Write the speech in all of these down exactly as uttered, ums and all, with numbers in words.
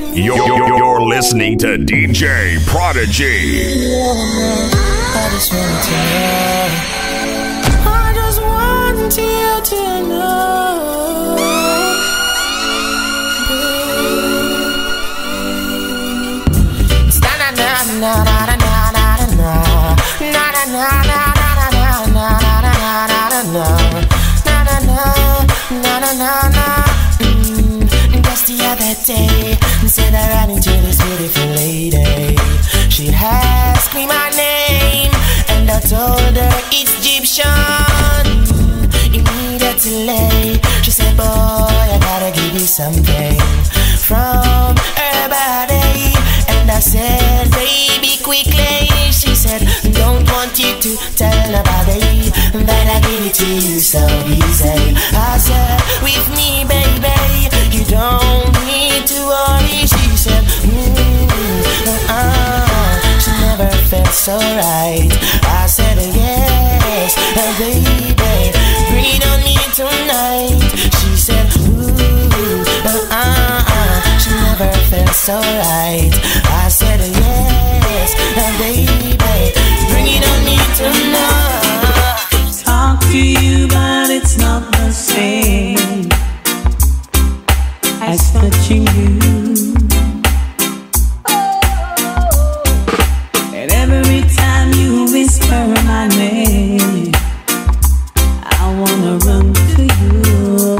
You're, you're, you're listening to D J Prodigy. I just want to know. I just want you to know. Na na na na na na na na na na na na na na na na na. Just the other day, said I ran into this beautiful lady. She asked me my name, and I told her it's Egyptian. Immediately, she said, boy, I gotta give you something from her body. And I said, baby, quickly. She said, don't want you to tell nobody that I give it to you so easy. I said, with me, baby, you don't need to worry. She said, mm, uh-uh. She never felt so right. I said, yes, baby, bring it on me tonight. She said, ooh, uh-uh. She never felt so right. I said, yes, baby, bring it on me tonight. Talk to you, but it's not the same as touching you. And every time you whisper my name, I wanna run to you.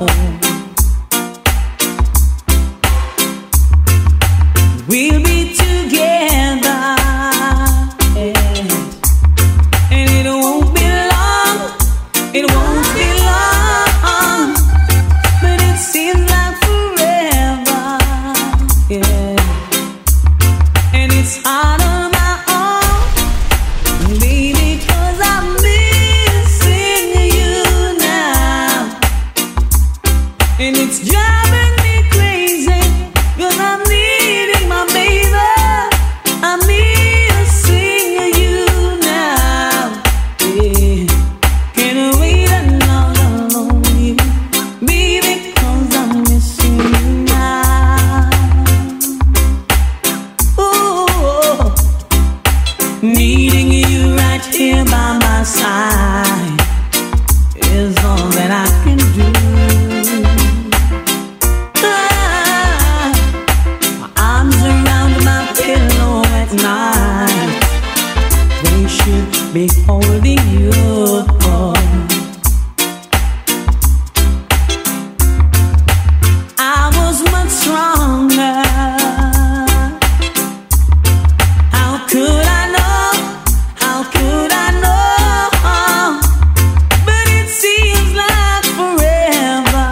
We'll be together, yeah. And it won't be long, it won't be long, but it seems like forever, yeah. And it's hard on my own, baby, 'cause I'm missing you now. And it's driving me crazy, 'cause I'm needing my baby. I'm missing you now, yeah. Can't wait another long baby, 'cause I'm missing you now. Ooh, needing you right here by my side is all that I can do. Ah, my arms around my pillow at night, they should be holding you. I was much stronger. How could I know? How could I know? But it seems like forever,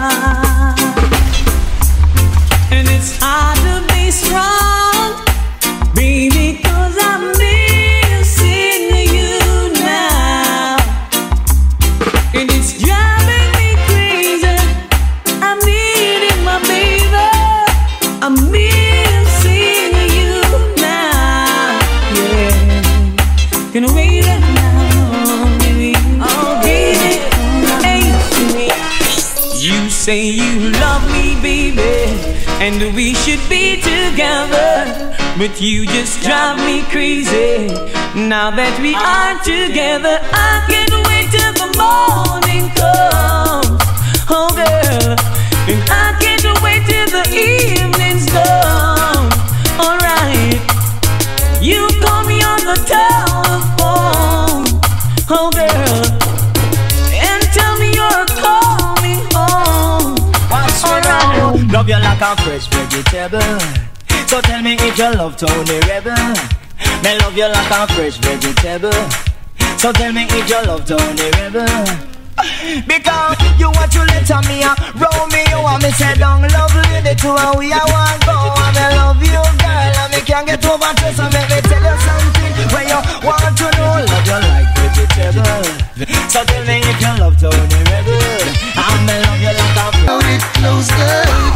and it's hard to be strong, baby, 'cause I'm missing you now. And it's driving me crazy, I'm needing my baby, I'm missing you now, yeah. Can wait now, baby, oh baby, hey, you say you love me, baby, and we should be together, but you just drive me crazy. Now that we are together, I can't wait till the morning comes, oh girl, and I can't wait till the evening's done. Alright, you call me on the telephone, oh girl, and tell me you're coming home. Alright, love you like a fresh vegetable, so tell me if you love Tony Rebel. Me love you like a fresh vegetable, so tell me if you love Tony Rebel. Because you want to let me a Romeo, and me say don't love lady to and we a want go. And me love you girl, and me can't get over to, so make me tell you something when you want to know. Love you like vegetable, so tell me if you love Tony Rebel. And me love you like a hold it closer,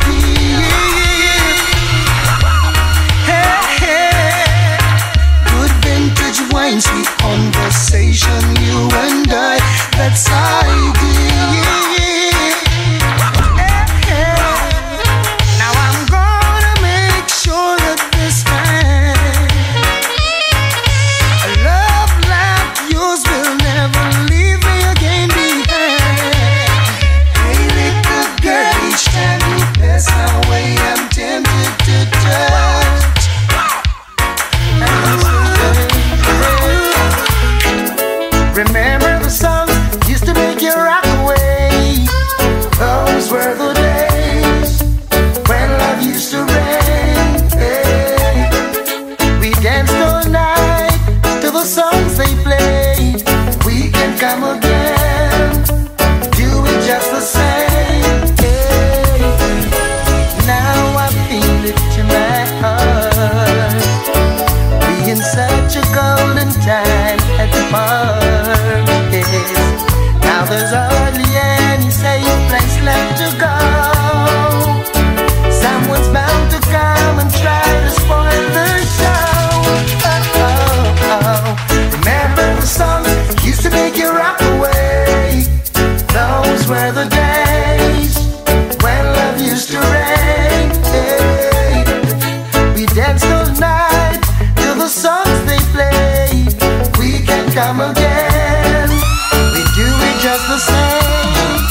hey, hey. Good vintage wine, sweet conversation, you and I, that's ideal. Hey, hey. Now I'm gonna make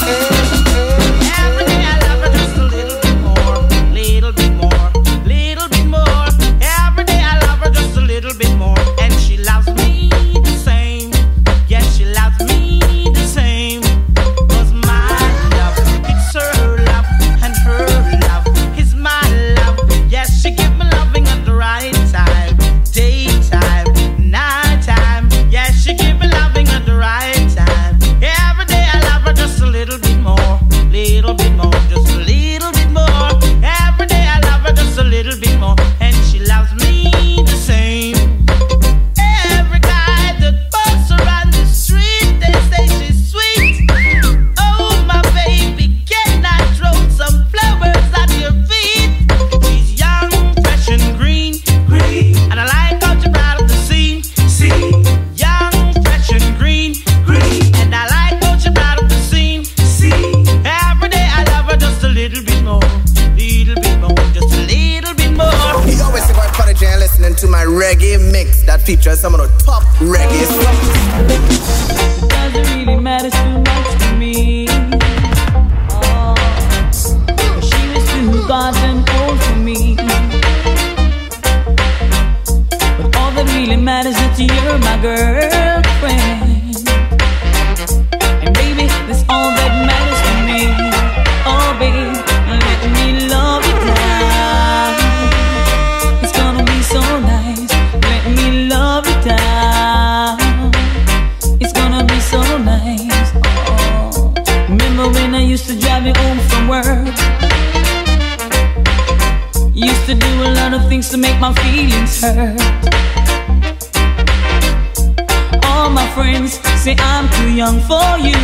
Every day I love her just a little bit more, little bit more, little bit more. Every day I love her just a little bit more, and she loves me the same. Yes, she loves me the same. 'Cause my love, it's her love, and her love is my love. Yes, she give me loving at the right time, daytime, nighttime. Yes, she give me loving at the right time. Every day I love her just a little bit more, little bit more, just a little bit more. Every day I love her just a little bit more, and she loves me the same. Every guy that walks around the street, they say she's sweet. Oh, my baby, can I throw some flowers at your feet? She's young, fresh and green, green, and I like how she proud of the scene, see. Young, fresh and green, green, and I like how she proud of the scene, see. Every day I love her just a little bit more, little bit more, just a little bit more. You always see my Prodigy and listening to my reggae mix that features some of the top reggae songs. It doesn't really matter too much to me. Oh, she was too goddamn old for me. But all that really matters is that you're my girlfriend. And baby, that's all that matters to me. Oh, babe, let me love you down. It's gonna be so nice. Let me love you down. It's gonna be so nice. Oh, remember when I used to drive you home from work? Used to do a lot of things to make my feelings hurt. All my friends say I'm too young for you,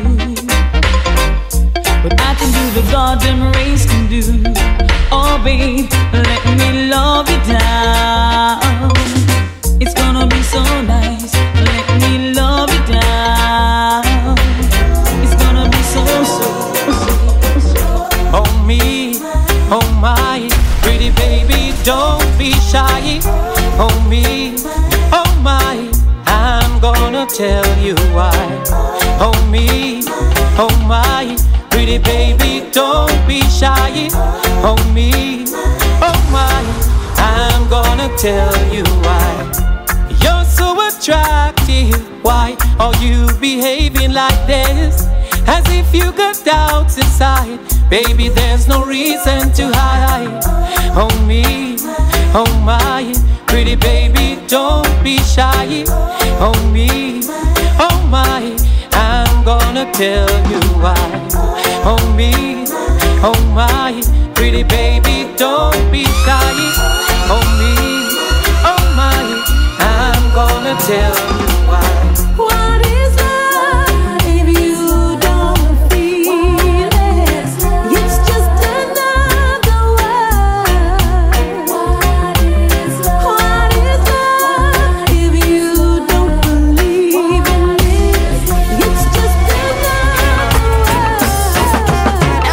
but I can do the goddamn race can do. Oh babe, let me love you down. It's gonna be so nice. Let me love you down. It's gonna be so, so, so, so. Oh me, oh my, pretty baby, don't be shy. Oh me, oh my, I'm gonna tell you why. Oh me, oh my, pretty baby, don't be shy. Oh me, oh my, I'm gonna tell you why. You're so attractive, why are you behaving like this? As if you got doubts inside. Baby, there's no reason to hide. Oh me, oh my, pretty baby, don't be shy. Oh me, oh my, I'm gonna tell you why. Oh me, oh my, pretty baby, don't be shy. Oh me, oh my, I'm gonna tell you why. What is love if you don't feel it? It's just another word. What is love? What is love if you don't believe in it? It's just another word.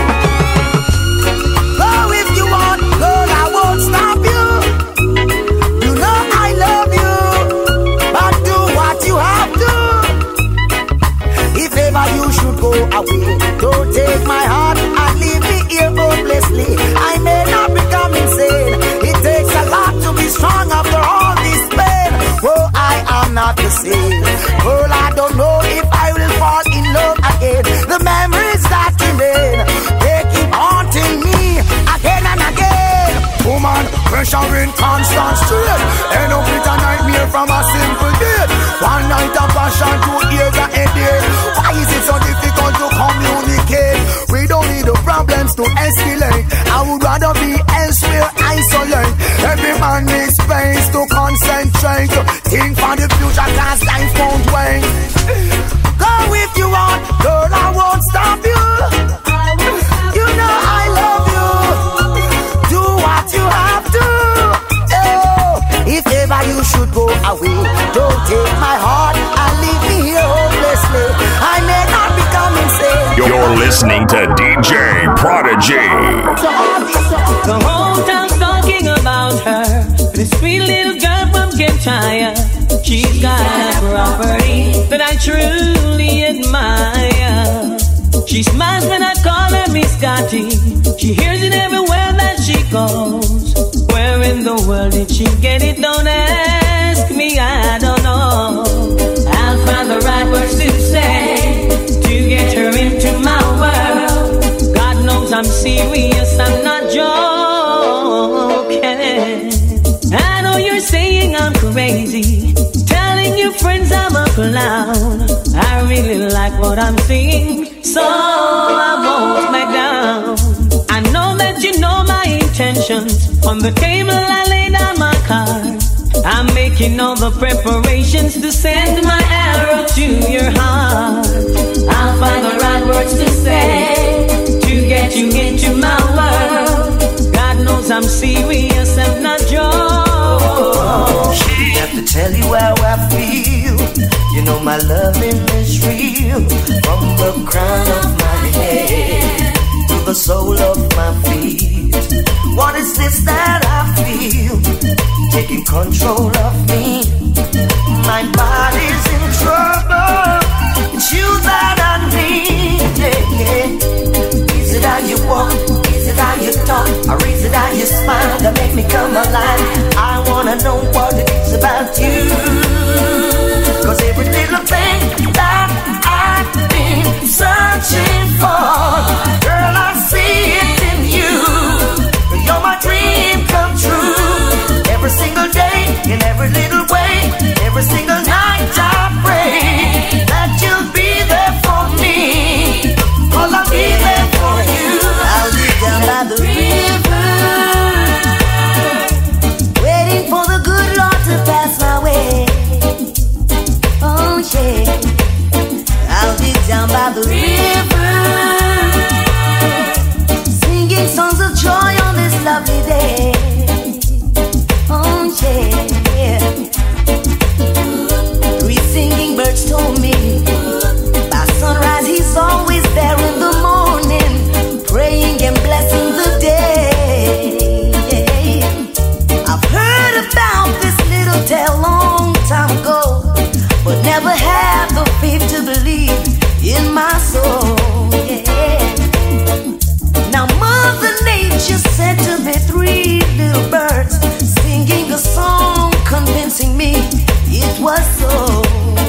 Go if you want, girl, I won't stop you. You know I love you, but do what you have to. If ever you should go away, don't take my heart and leave me here hopelessly. I may not become insane. It takes a lot to be strong after all this pain. Oh, I am not the same. Girl, I don't know if I will fall in love again. The memories that remain, they keep haunting me again and again. Woman, pressure in constant strain. End up with a nightmare from a simple date. One night of passion, two years of headache. Why is it so difficult to communicate? We don't need the problems to escalate. I would rather be elsewhere, isolate. Every man needs space to concentrate. Think for the future, cause life won't wait. Go if you want, girl, I won't stop you. You know I love you. Do what you have to. Oh, if ever you should go away, don't take my heart and leave me here hopelessly. I may not become insane. You're listening to D J Prodigy. The whole town's talking about her. This sweet little girl from Kentire. She's got a property that I truly admire. She smiles when I call her Miss Scotty. She hears it everywhere that she goes. Where in the world did she get it? Don't ask me, I don't know. I'll find the right words to say to get her into my world. God knows I'm serious, I'm not joking. I know you're saying I'm crazy, telling your friends I'm a clown. I really like what I'm seeing, so I won't back down. I know that you know my intentions. On the table I lay down my card. I'm making all the preparations to send my arrow to your heart. I'll find the right words to say to get you into my world. God knows I'm serious, I'm not joking. Shouldn't have to tell you how I feel. You know my loving is real. From the crown of my head to the sole of my feet. What is this that I feel? Taking control of me. My body's in trouble. It's you that I need. Yeah. Is it how you walk? Is it how you talk? Or is it how you smile that make me come alive? I wanna know what it is about you. Cause every little thing that I've been searching for, girl, I see it in you. You're my dream come true. Every single day, in every little way, every single night I pray that you'll be there for me. Cause I'll be there for you. I'll be down by the river, waiting for the good Lord to pass my way. Oh yeah, I'll be down by the river, singing songs of joy on this lovely day. Oh yeah, three singing birds told me by sunrise he's always there in the morning, praying and blessing the day. I've heard about this little tale long time ago, but never had the faith to believe in my soul. Yeah. Now Mother Nature sent to me three little birds, singing a song, convincing me it was so.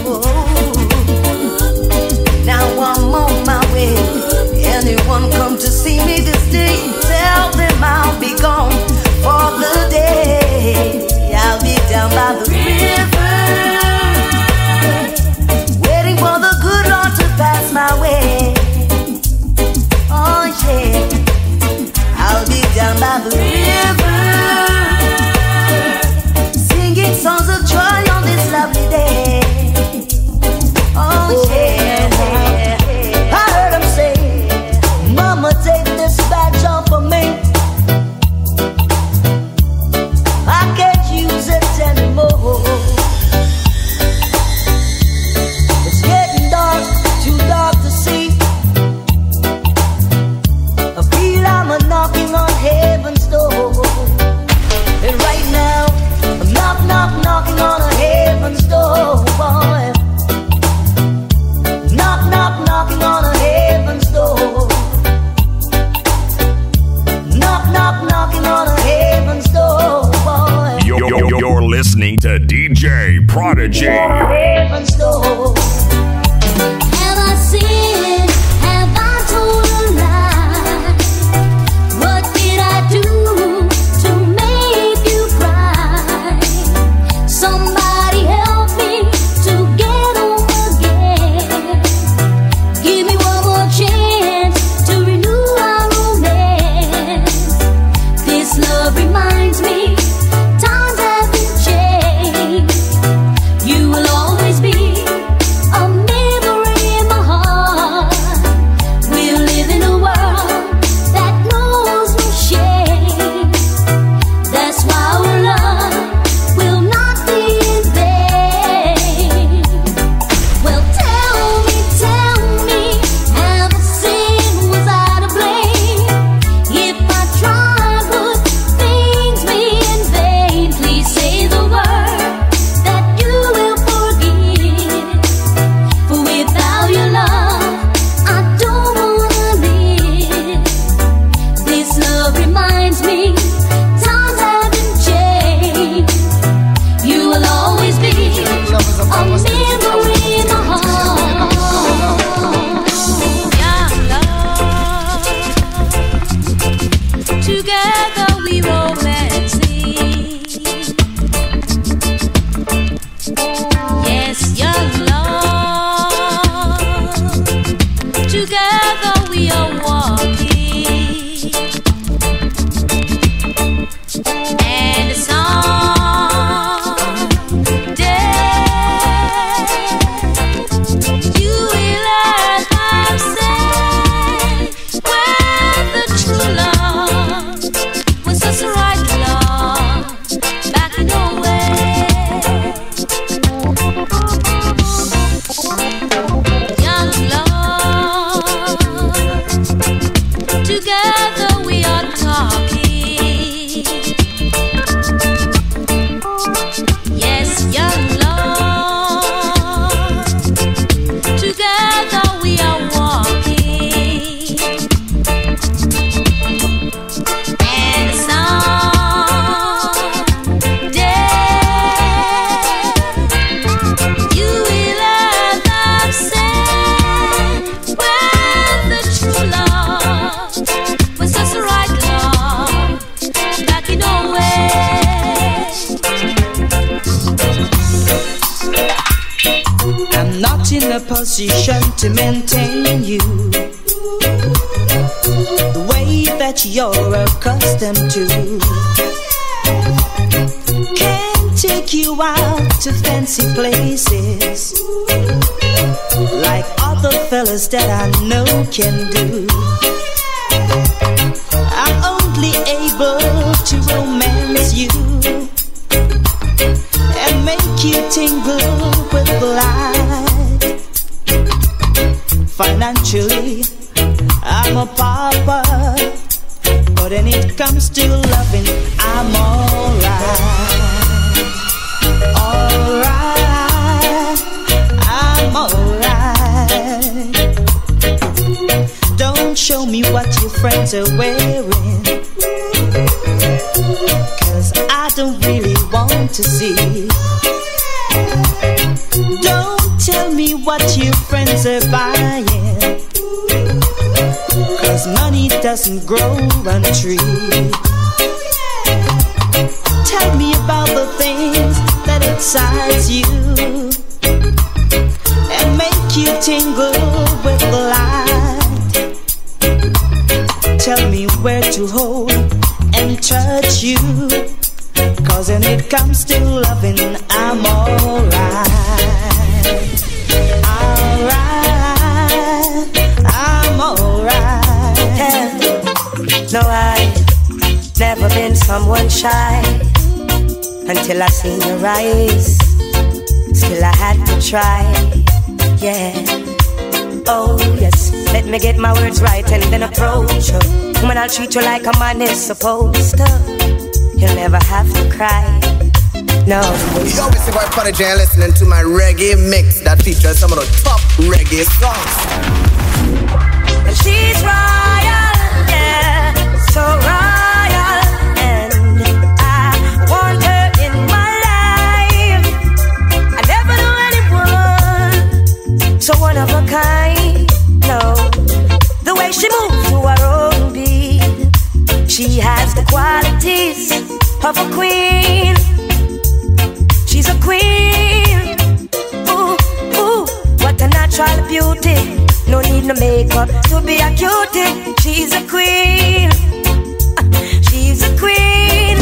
Now I'm on my way. Anyone come to see me this day, tell them I'll be gone for the day. I'll be down by the river, waiting for the good Lord to pass my way. Oh yeah, I'll be down by the river, singing songs of joy on this lovely day. Oh yeah, I heard him say, Mama, take this badge off of me. I can't use it anymore. It's getting dark, too dark to see. I feel I'm a knocking on heaven's door. And right now, I'm knock, knock, knocking on a heaven's door, boy. Knock, knock, knocking on a heaven's door. Knock, knock, knocking on a heaven's door, boy. You're, you're, you're listening to D J Prodigy. Heaven's door. Have I sinned? Have I told a lie? What did I do to make you cry? Somebody help me to get home again. Give me one more chance to renew our romance. This love reminds me times haven't changed. You will always together we are walking, and the someday you will hear them say, where the true love was just the right love, backing away. Young love, together we are talking. Yes, young love, together we are walking, and the someday you will hear them say, when the true love was just the right love, backing away. I'm not in a position to maintain you the way that you're accustomed to. Can't take you out to fancy places like other fellas that I know can do. I'm only able to romance you and make you tingle with light. Financially, I'm a pauper, but when it comes to loving, I'm alright. Alright, I'm alright. Don't show me what your friends are wearing, 'cause I don't really want to see. Don't tell me what your friends are buying, 'cause money doesn't grow on trees. Tell me about the things that excite you and make you tingle with the light. Tell me where to hold and touch you, 'cause when it comes to loving, I'm alright. Alright, I'm alright. Yeah. No, I've never been someone shy until I seen your eyes. Still I had to try, yeah. Oh yes, let me get my words right and then approach you. Woman, I'll treat you like a man is supposed to. You'll never have to cry, no. Yo, it's your boy Prodigy and listening to my reggae mix that features some of the top reggae songs. And she's royal, yeah, so royal, and I want her in my life. I never knew anyone so one of a kind, no. The way she moves to her own beat, she has the qualities of a queen. She's a queen. Ooh, ooh, what a natural beauty. No need no makeup to be a cutie. She's a queen. She's a queen.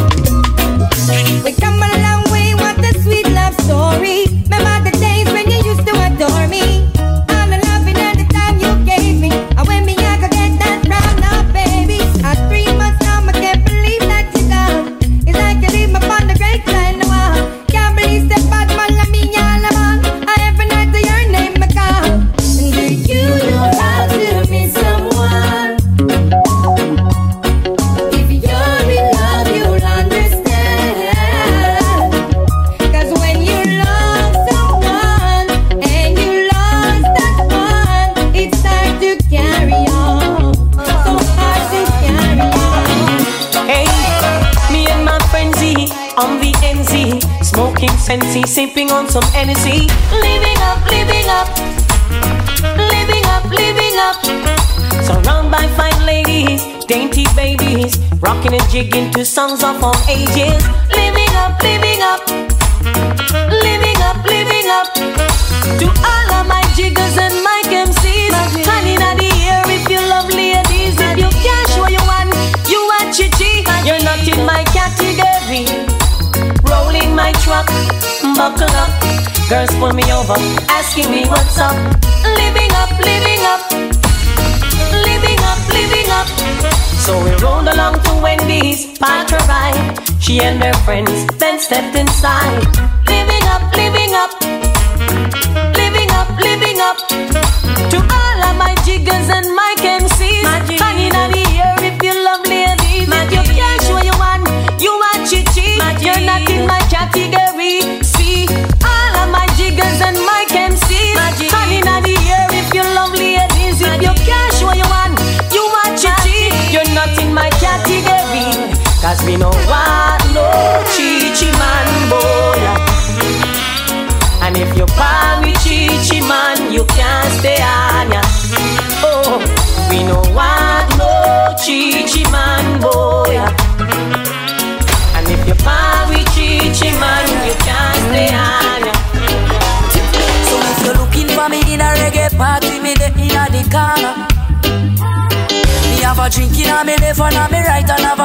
We come a long way, what a sweet love story. Remember the days when you used to adore me. All the loving and the time you gave me. And when me I could get that round now, baby. At three months now, I can't believe that you gone. It's like you leave me on the great line of war. Can't believe that bad man like me, y'all along. I every night to your name, I call. And do you know how to be someone? If you're in love, you'll understand. 'Cause when you love someone and you lost that one, it's hard to carry on. So hard to carry on. Hey, me and my friend Z on the N Z, smoking Sensi, sipping on some Hennessy, living up, living up, living up, living up. Surrounded by fine ladies, dainty babies, rocking and jigging to songs of all ages. Living up, living up, living up, living up. To all of my jiggers and my M Cs, turning at the Girls pull me over, asking me what's up. Living up, living up, living up, living up. So we rolled along to Wendy's, parked her ride. She and her friends then stepped inside. Living up, living up, living up, living up. To all of my jiggers and my M Cs, hanging out the air if you love ladies. If you can't show you one, you want chichi. You're not in my category. See, all of my jiggers and my M Cs, hanging out the air if you love ladies. If you can't show you one, you want chichi. You're not in my category. Cause we know what no chichi man boy. And if you buy with chichi man, you can't stay on ya. Oh, we know what no chichi man boy. And if you buy with chichi man, you can't stay on ya. So if you're looking for me in a reggae party, me there in a the corner. Me have a drink in a me left and a me right and have a.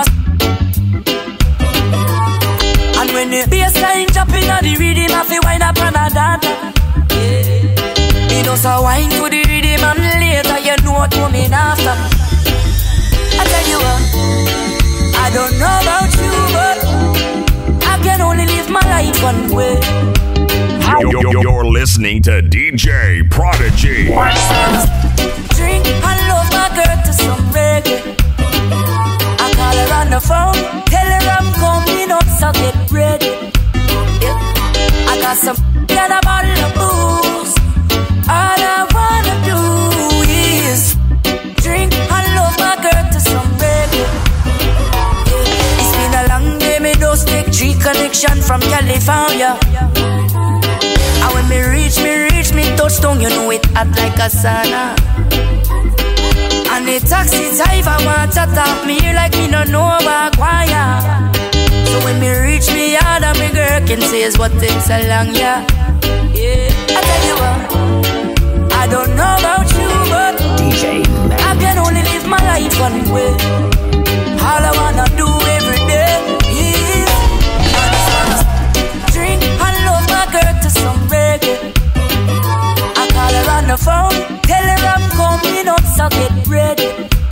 And when the bassline jumping on the rhythm, I feel wind up and a dance. Yeah. Me know so wine to the rhythm and later you know what coming after. I tell you what, I don't know about you, but I can only live my life one way. You're, you're, you're listening to D J Prodigy. Drink and love my girl to some reggae. I call her on the phone, tell her I'm coming up, so get ready. Yeah. I got some and a bottle of booze. All I wanna do is drink and love my girl to some reggae. Yeah. It's been a long day, me don't take tree connection from California. And when me reach, me reach, me touchdown, you know it hot like a sauna. And the taxi driver want to talk me like me no know about choir. So when me reach me yard and me girl can say is what takes so long, yeah. Yeah, I tell you what, I don't know about you, but D J I can only live my life one way. All I wanna do every day is drink and love my girl to some reggae. I call her on the phone, tell her I'm coming up, so get ready.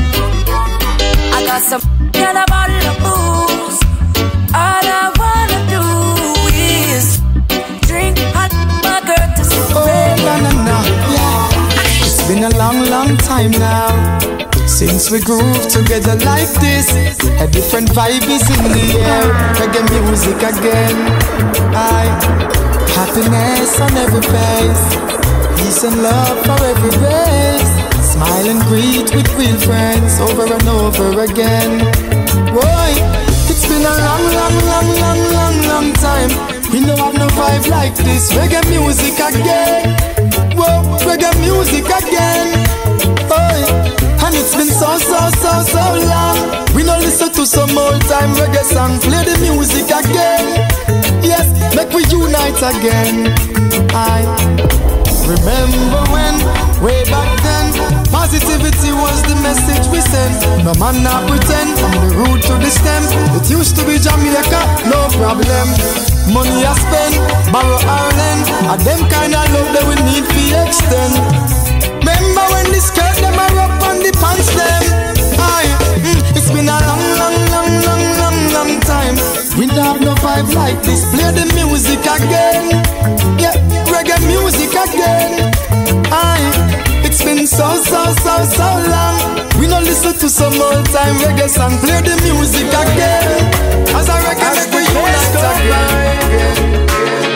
I got some and a bottle of booze. All I wanna do is drink and my girl to some reggae. Oh, no, no, no, yeah. It's been a long, long time now since we groove together like this. A different vibe is in the air. Reggae music again. I happiness on every face, peace and love for every race. Smile and greet with real friends over and over again. Boy, it's been a long, long, long, long, long, long time. We don't have no vibe like this. Reggae music again. Whoa, reggae music again. Boy, and it's been so, so, so, so long. We don't listen to some old time reggae song. Play the music again. Yes, make we unite again. I remember when, way back then, positivity was the message we sent. No man not pretend, from the root to the stem. It used to be Jamaica, no problem. Money I spend, borrow or lend, and them kind of love that we need to extend. Remember when the skirt them are up on the pants them. Aye, mm, it's been a long, long, long, long, long, long time. We don't have no vibe like this. Play the music again. Yeah, reggae music again. Aye, it's been so, so, so, so long. We don't listen to some old time reggae song. Play the music again. As a reggae make we unite again.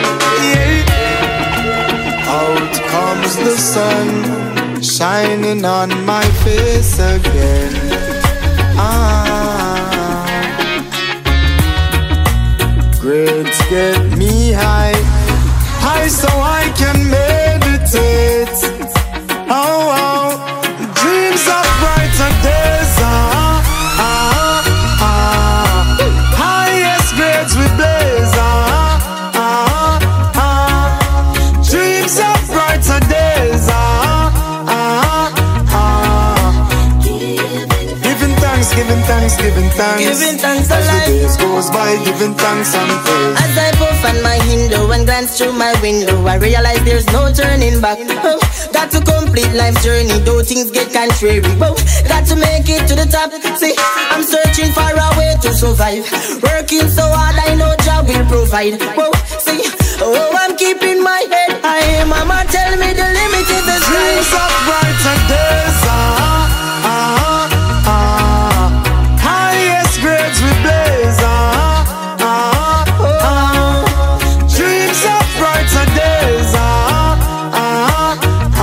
Yeah. Out comes the sun, shining on my face again. Ah, grades get me high, high so I can meditate. Oh, oh, dreams of brighter days. Ah, ah, ah, highest grades we blaze. Ah, ah, ah, dreams of brighter days. Ah, ah, ah, giving thanks, giving thanks, giving thanks. Giving thanks as alive. the days goes by, giving thanks and praise. As I puff on my window and glance through my window, I realize there's no turning back. Oh, got to complete life's journey, though things get contrary. Oh, got to make it to the top. See, I'm searching for a way to survive. Working so hard, I know Jah will provide. Oh, see, oh, I'm keeping my head high. Mama tell me the limit is the sky. Dreams of brighter days, ah, ah, ah. Highest grades we blaze, ah, ah, ah. Dreams of brighter days, ah, ah,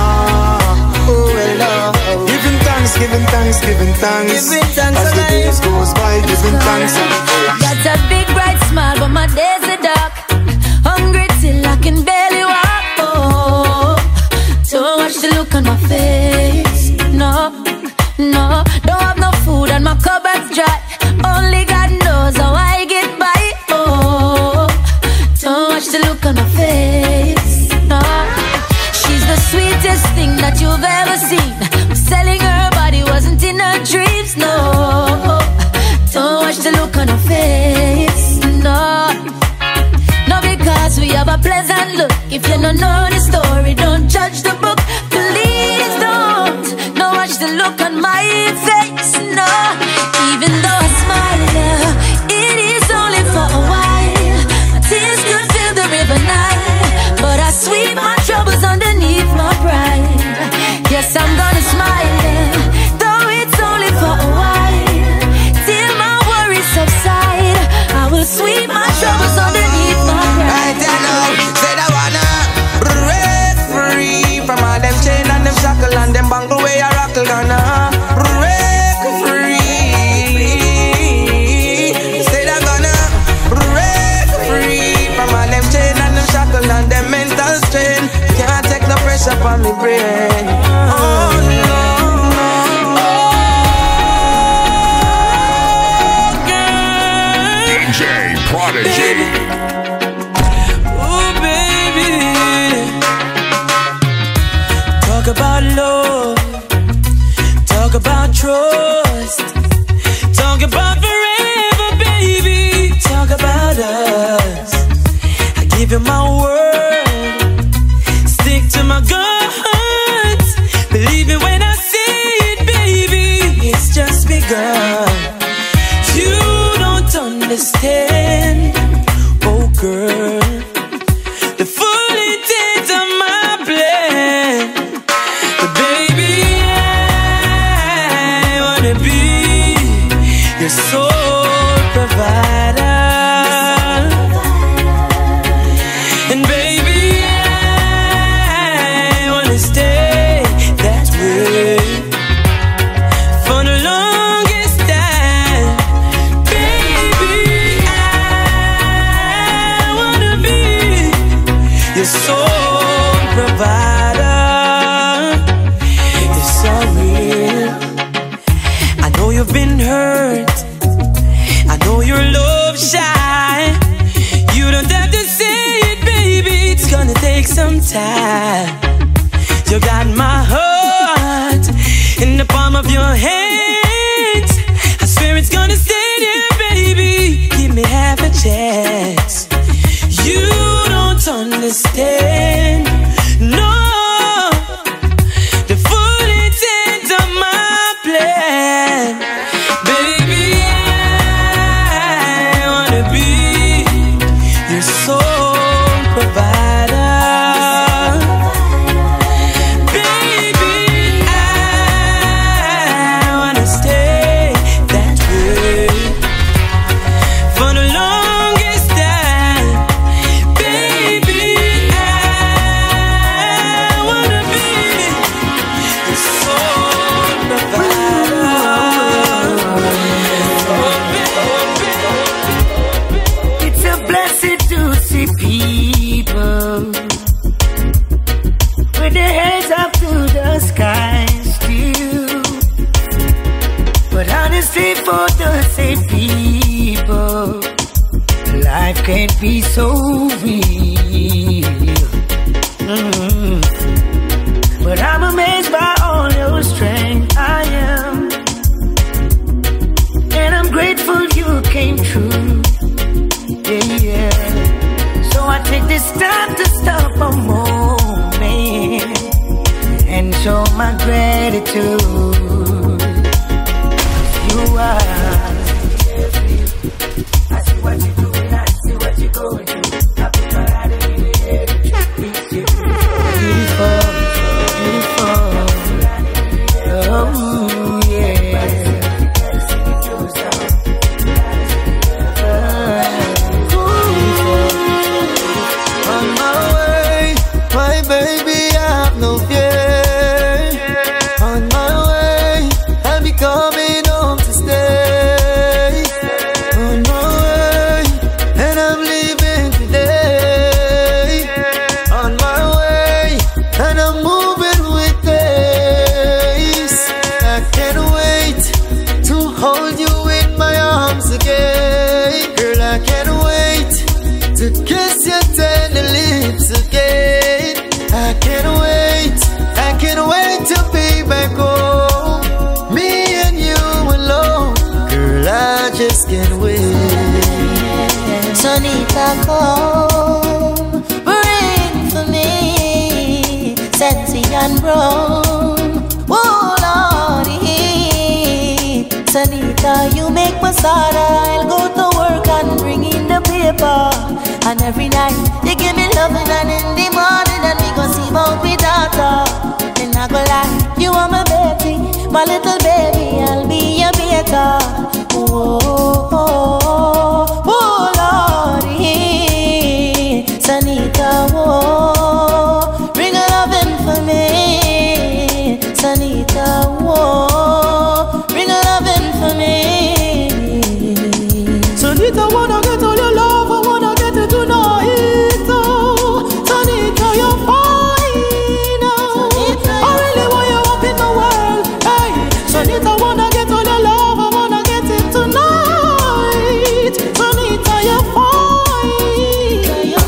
ah. Oh, Lord. Giving thanks, giving thanks, giving thanks. Giving thanks as the alive. days goes by, giving thanks and praise. Got a big bright smile, but my days are dark. Hungry till I can barely walk. Oh, don't watch the look on my face. No, no, don't have no food and my cupboard's dry. Only God knows how I get by. Oh, don't watch the look on my face. No, she's the sweetest thing that you've ever seen. Selling her body wasn't in her dreams. No, don't watch the look on her face. No, no, because we have a pleasant look. If you don't know the story, don't judge the book. Please don't. No, watch the look on my face. No, even though I smile, yeah, it is only for a while. My tears could fill the river Nile, but I sweep my troubles underneath my pride. Yes, I'm gonna smile, yeah, though it's only for a while. Till my worries subside, I will sweep my troubles underneath my pride. Right now, said I wanna break free from all them chain and them shackle and them bangle way I rockle gonna break free. Said I gonna break free from all them chain and them shackle and them mental strain. Can't take no pressure on me brain. Oh no. D J Prodigy. Talk about love, talk about trust, talk about forever, baby, talk about us. I give you my word, stick to my guns, believe it when I say it, baby, it's just begun. You don't understand, oh girl, the full intent of my plan. But baby, I wanna be your sole provider. And baby, I wanna stay that way for the longest time. Baby, I wanna be your sole provider. It's so real. I know you've been hurt. I know you're love shy. You don't have to say it, baby. It's gonna take some time. You got my heart in the palm of your hands. I swear it's gonna stay there, baby. Give me half a chance. You don't understand, no, the full intent of my plan. Baby, I wanna be your sole provider. Baby, I wanna stay that way for the longest time. Baby, I wanna be your sole provider. It's a blessing to see people with their heads up to the sky still. But honestly, for the same people, life can't be so real. Mm. But I'm amazed by all your strength. I am. Sanita, come bring for me Sensi and rum. Oh Lordy, Sanita, you make masala. I'll go to work and bring in the paper. And every night you give me loving, and in the morning and we go see about my daughter. And I go lie, you are my baby, my little baby, I'll be your beta. Oh, oh, oh, oh Lordy, Sanita, oh, bring a loving for me, Sanita, oh, bring a loving for me. Sanita, wanna get all your love, I wanna get it tonight. Oh, Sanita, you're fine. Oh, I really want you up in the world. Hey, Sanita, wanna get all your love, I wanna get it tonight. Sanita, you're fine.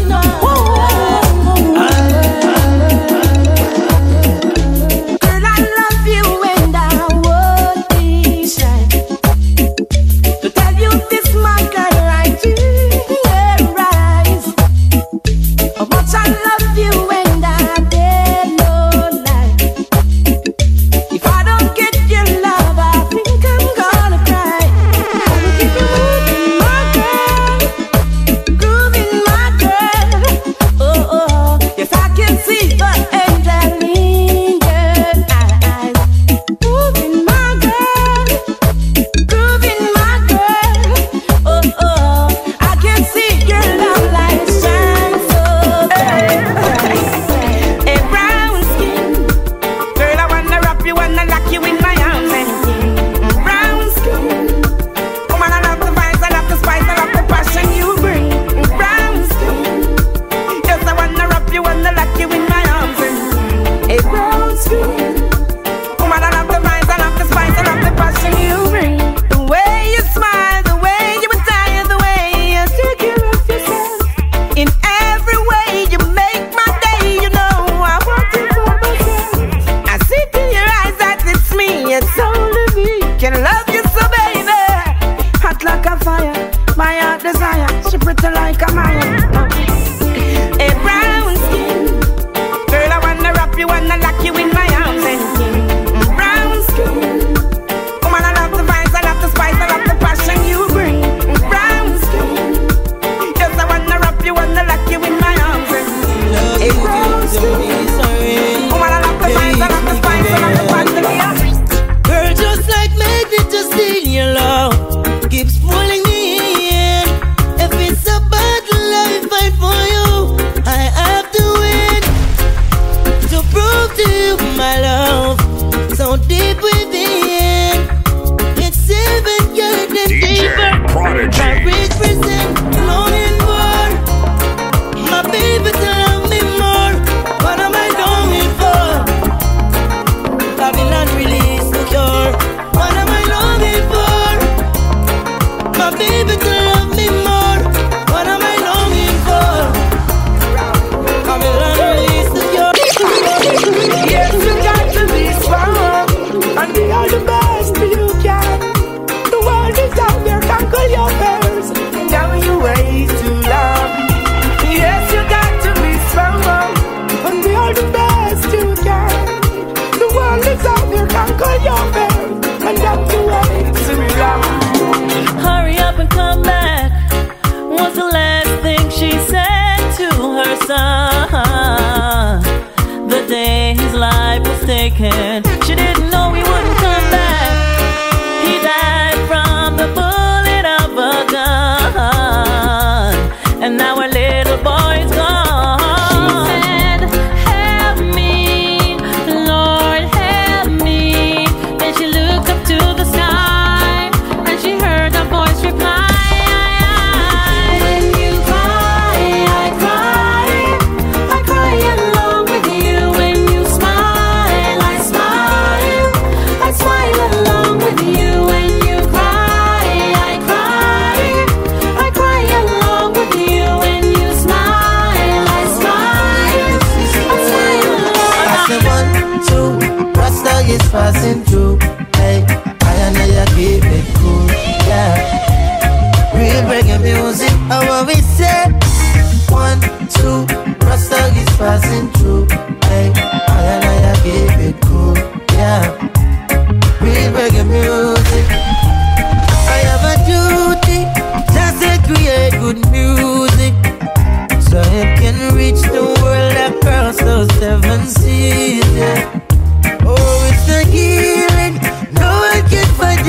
Girl, I love you and I would be shy to tell you this, my girl, right in your eyes. How much I love you and I dare no lie. If I don't get your love, I think I'm gonna cry. I'ma keep you moving, my girl, grooving, my girl. Oh, oh, yes, I can see the angel in your eyes. Moving, my girl, grooving, my girl. Oh, oh, I can see your love light shine so bright. A brown skin, girl, I wanna wrap you, wanna lock you in my arms and sing. Brown skin, woman, I love the vibes, I love the spice, I love the passion you bring. Brown skin, yes, I wanna wrap you, wanna lock you in my arms and sing. A brown skin, woman, I love the vibes, I love the spice, I love the passion you bring. The way you smile, the way you attire, the way you take care of yourself. In every way you make my day, you know I want you for myself. I see in your eyes that it's me, it's only me can love you so, baby. Hot like a fire, my heart desire, she pretty like a Maya. A brown skin, girl, I wanna wrap you, wanna lock you in my arms and sing. Brown skin, woman, I love the vibes, I love the spice, I love the passion you bring. Brown skin, yes, I wanna wrap you, wanna lock you in my arms and sing. A brown skin, woman, I love the vibes, I love the spice, I love the passion you bring. Girl, just like magnet, just steal your love keeps pulling me in. If it's a bad love,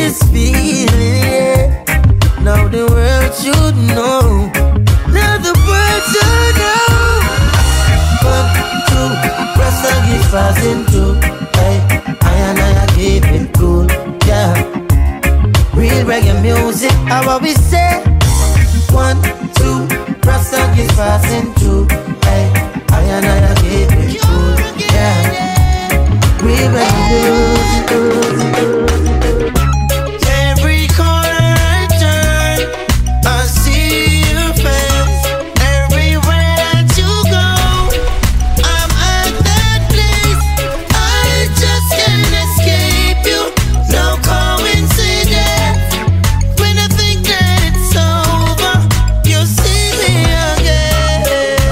this feeling, yeah. Now the world should know. Now the world should know. One, two, press and get fast into. Hey, I and I keep it cool, yeah. Real reggae music, how what we say. One, two, press and get fast into. Hey, I and I keep it cool, yeah. Real reggae music. Every corner I turn, I see your face. Everywhere that you go, I'm at that place. I just can't escape you. No coincidence. When I think that it's over, you see me again.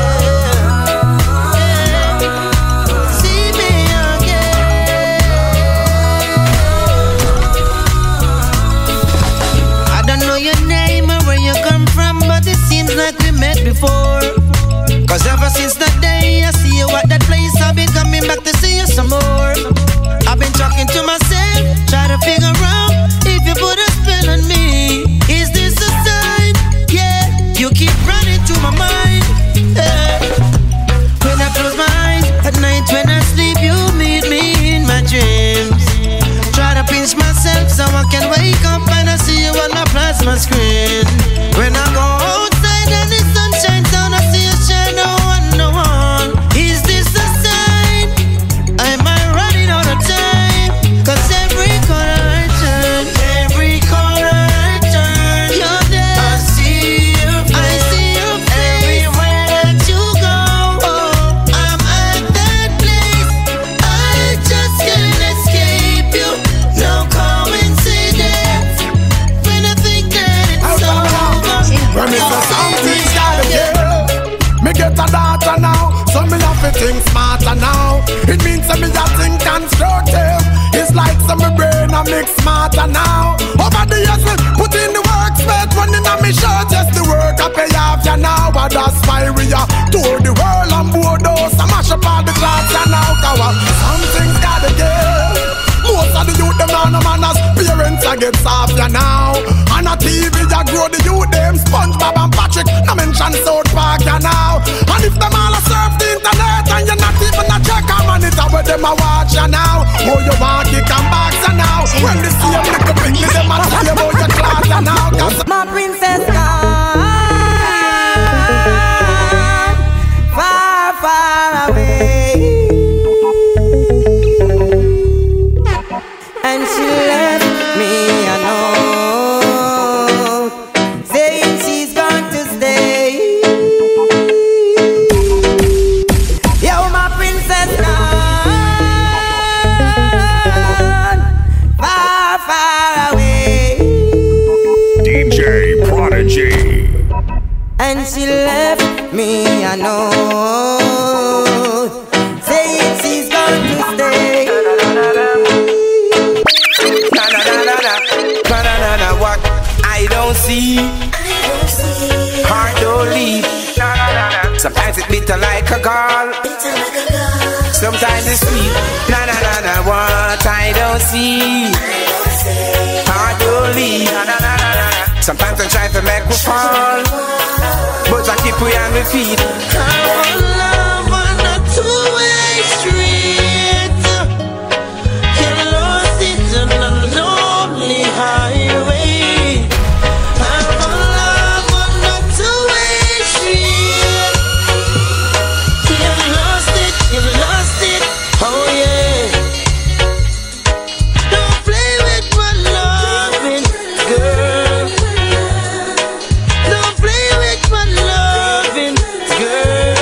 See me again. I don't know your name or where you come from, but it seems like we met before. Cause ever since that day I see you at that place, I've been coming back to see you some more. I've been talking to myself, try to figure out if you put a spell on me. Is this a sign? Yeah, you keep running through my mind, yeah. When I close my eyes at night, when I sleep, you meet me in my dreams. Try to pinch myself so I can wake up and I see you on my plasma screen. When I go outside and the sun shines down, I see you shine no one, no one. Is this a sign? Am I running out of time? Cause every corner I turn, every corner I turn, you're there. I see you, I see you everywhere that you go. Oh, I'm at that place. I just can't escape you. No coincidence. When I think that it's over, When me say something's gotta give, me get a daughter now, so me have to think smarter now. It means that me a think constructive. It's like some me brain a mix smarter now. Over the years we put in the work, sweat running on me shirt. Just the work I pay off ya now, but that's why we are tour the world and board those. I mash up all the clothes ya now, cause something's gotta give. Most of the youth them now no manners, parents a get soft ya now. On a T V ya grow the youth them, SpongeBob and Patrick, no mention South Park ya now. And if them all a surf the internet and you not even a check a monitor where them a watch ya now. Oh you want kick and box ya now. When the same little bit them a tell you about your class ya now. my princess gone far, far away. And she left me a note saying she's going to stay. Yo, my princess gone far, far away. D J Prodigy. And she left me a note saying she's going to stay. Na na na na na, na na na na. What I don't see, heart don't leave. Sometimes it's bitter like a gall, sometimes it's sweet. Na na na na. What I don't see, heart don't leave. Sometimes I try to make we fall, but I keep we on my feet. Our love on a two-way street, get lost in a lonely highway. Our love on a two-way street, get lost it, get lost it, oh yeah. Don't play with my loving girl. Don't play with my loving girl.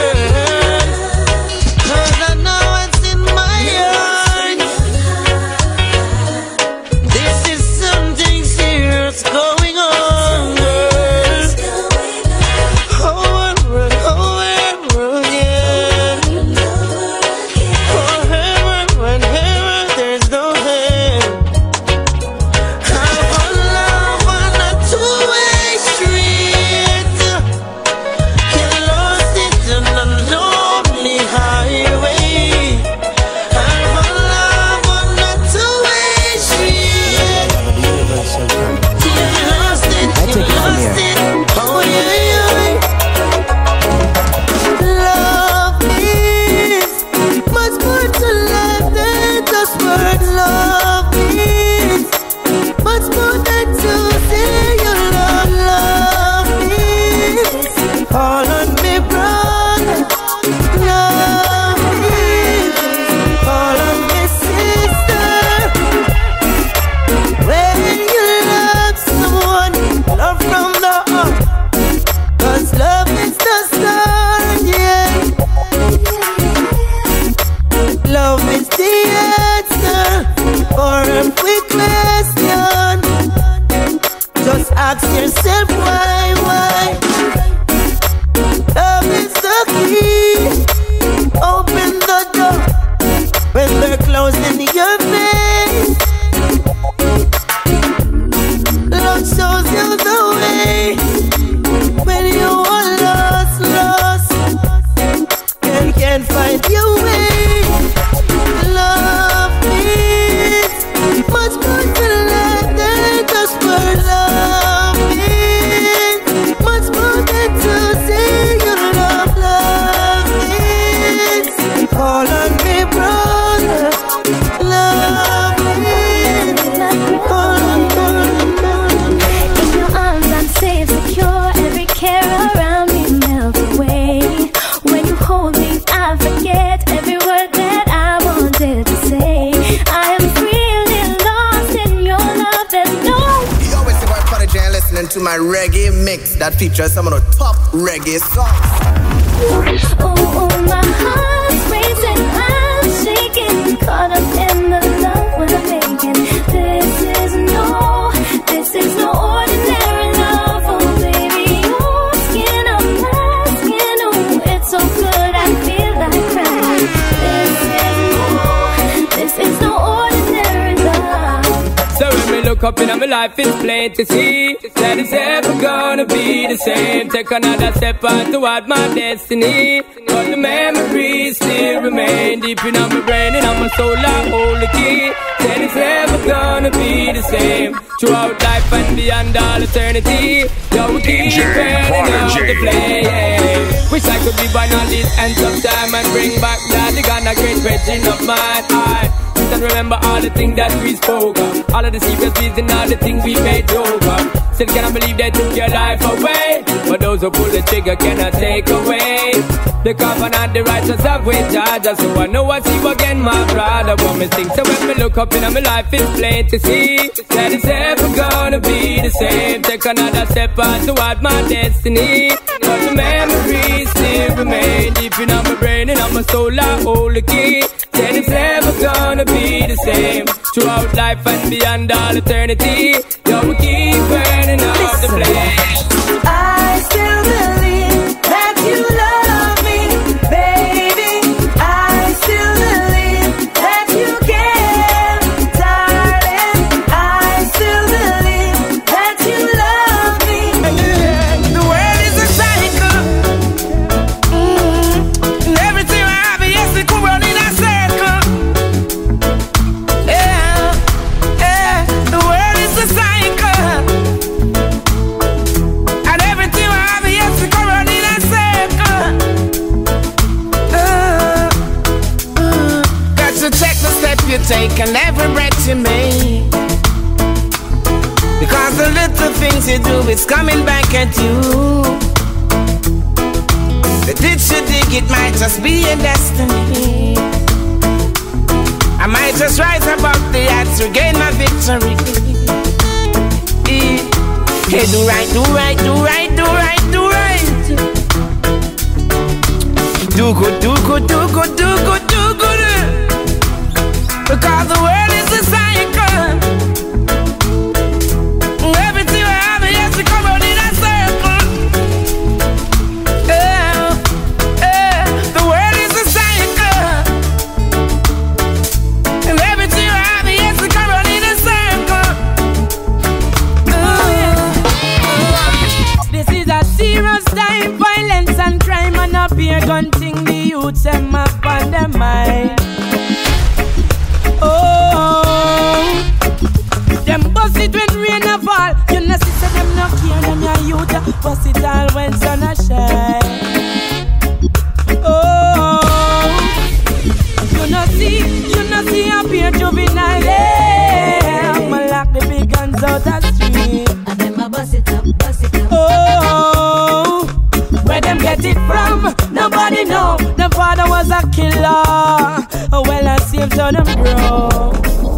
into my reggae mix that features some of the top reggae songs. Oh, oh, my heart's racing, I'm shaking, caught up in the love we're making. This is no, this is no ordinary love, oh baby. Your skin on my skin, oh, it's so good, I feel like crying. This is no, this is no ordinary love. So when we look up in my life, it's plain to see that it's ever gonna be the same. Take another step on toward my destiny, but the memories still remain deep in my brain and on my soul. I hold the key. That it's never gonna be the same throughout life and beyond all eternity. Yo, we keep burning up the flame. Wish I could be born on this end of time and bring back that the Ghana great virgin of mine. I and remember all the things that we spoke of, all of the secret things and all the things we made joke of. Still cannot believe they took your life away, but those who pull the trigger cannot take away the covenant, the righteous of with Georgia. So I know I see you again, my brother. One me think. So when me look up in my life, it's plain to see that it's ever gonna be the same. Take another step on toward my destiny, but the memories still remain deep in my brain and on my soul. I hold the key. Then it's never gonna be the same throughout life and beyond all eternity. Yo, we keep burning out the flame. I still believe that you love me, baby. I still believe that you care, darling. I still believe that you love me. The world is a cycle, mm-hmm. And everything I have, yes, it could run in a circle. Yeah, yeah. The world is a cycle, and everything I have, yes, it could run in a circle. Uh, uh. Got to check the step you take and every breath you make, because the little things you do is coming back at you. The ditch you dig, it might just be a destiny. I might just rise above the odds to gain my victory. Hey, do right, do right, do right, do right, do right. Do good, do good, do good, do good, do good. Because the world is a cycle. Everything I have, yes, it come out in a circle. Yeah, yeah. The world is a cycle, and everything I have, yes, it come out in a circle. Uh, This is a serious time, violence and crime and a beer gun thing. The youths them up on their mind. Oh, them bust it when rain a fall. You know see say them no care, them your youth bust it all when sun a shine. Oh, you know see, you know see a pure juvenile. Yeah, I'ma lock the big guns out the street. And them a bust it up, bust it up. Oh, where them get it from? Nobody know. The father was a killer. Oh, well, I see him so them grow.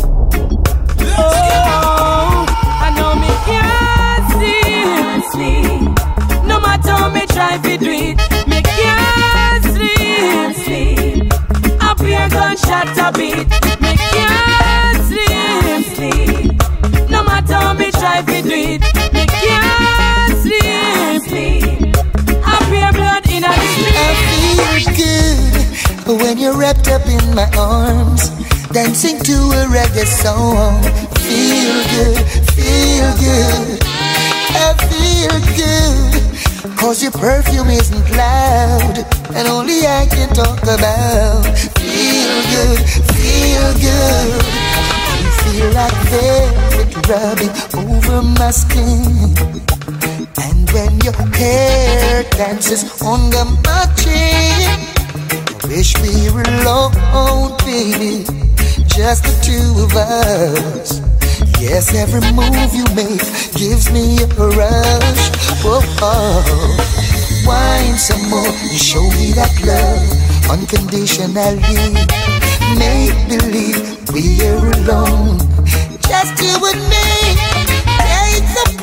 Oh, I know me can't sleep. No matter how me try to do it, me can't sleep. A pure gunshot a beat. Me can't sleep. No matter how me try to do it, me can't sleep. A pure blood in a sleep. I feel good when you're wrapped up in my arms, dancing to a reggae song. Feel good, feel good. I feel good, cause your perfume isn't loud, and only I can talk about. Feel good, feel good. You feel like velvet rubbing over my skin, and when your hair dances on my chin, I wish we were alone, baby, just the two of us. Yes, every move you make gives me a rush. Whoa, oh. Wine some more, you show me that love unconditionally. Make believe we're alone, just you and me. It's a problem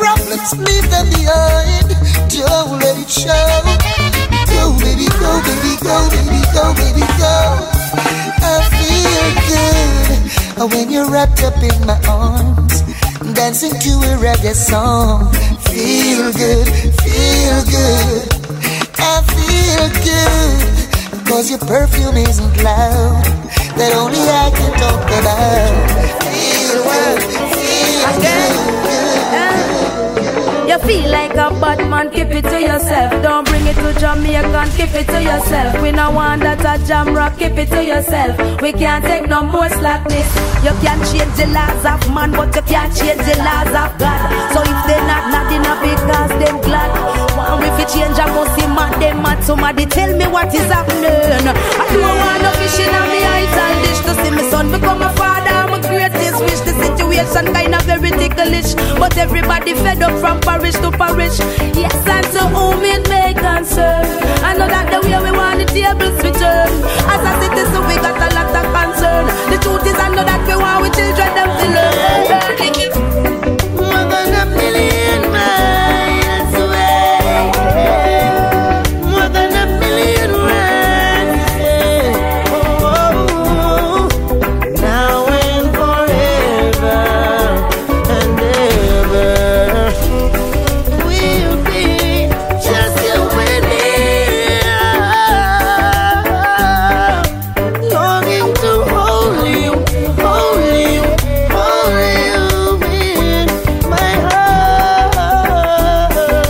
leave them behind. Don't let it show. Go, baby, go, baby, go, baby, go, baby, go. I feel good when you're wrapped up in my arms, dancing to a reggae song. Feel good, feel good. I feel good, cause your perfume isn't loud, that only I can talk about. Feel good, feel good. You feel like a bad man, keep it to yourself. Don't bring it to Jamaica, keep it to yourself. We no want that a jam rock, keep it to yourself. We can't take no more slackness. You can change the laws of man, but you can't change the laws of God. So if they not not enough because them glad, one if you change I must see man, them mad. Somebody tell me what is happening. I don't want no fishing on me eyes and dish to see my son become a father. My greatest wish, the situation kind of very ticklish, but everybody fed up from parish to parish. Yes, and to whom it may concern. I know that the way we want the tables return. As a citizen we got a lot of concern. The truth is I know that we want we children them to learn. More than a million miles away, more than a million miles away. Oh, now and forever and ever. We'll be just you and me, longing to hold you, hold you, hold you in my heart.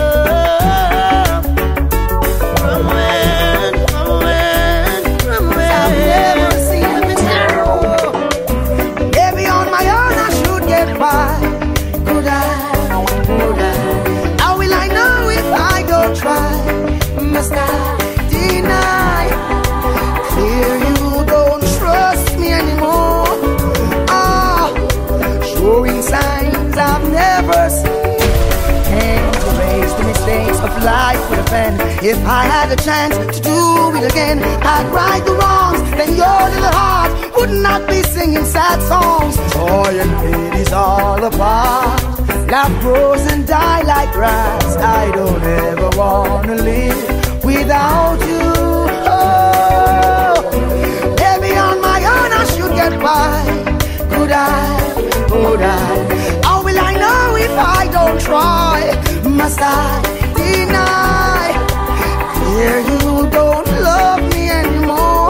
From when, from when, from when I've never seen me now. Maybe on my own I should get by. Could I, could I? How will I know if I don't try? Must I deny? Clear you don't trust me anymore. Ah, showing signs I've never seen. And to erase the mistakes of life with a pen. If I had a chance to do it again, I'd right the wrongs. Then your little heart would not be singing sad songs. Joy and pain is all apart. Love grows and die like grass. I don't ever wanna live without you. Oh, maybe on my own I should get by. Could I, could I? How will I know if I don't try? Must I deny? Here you don't love me anymore.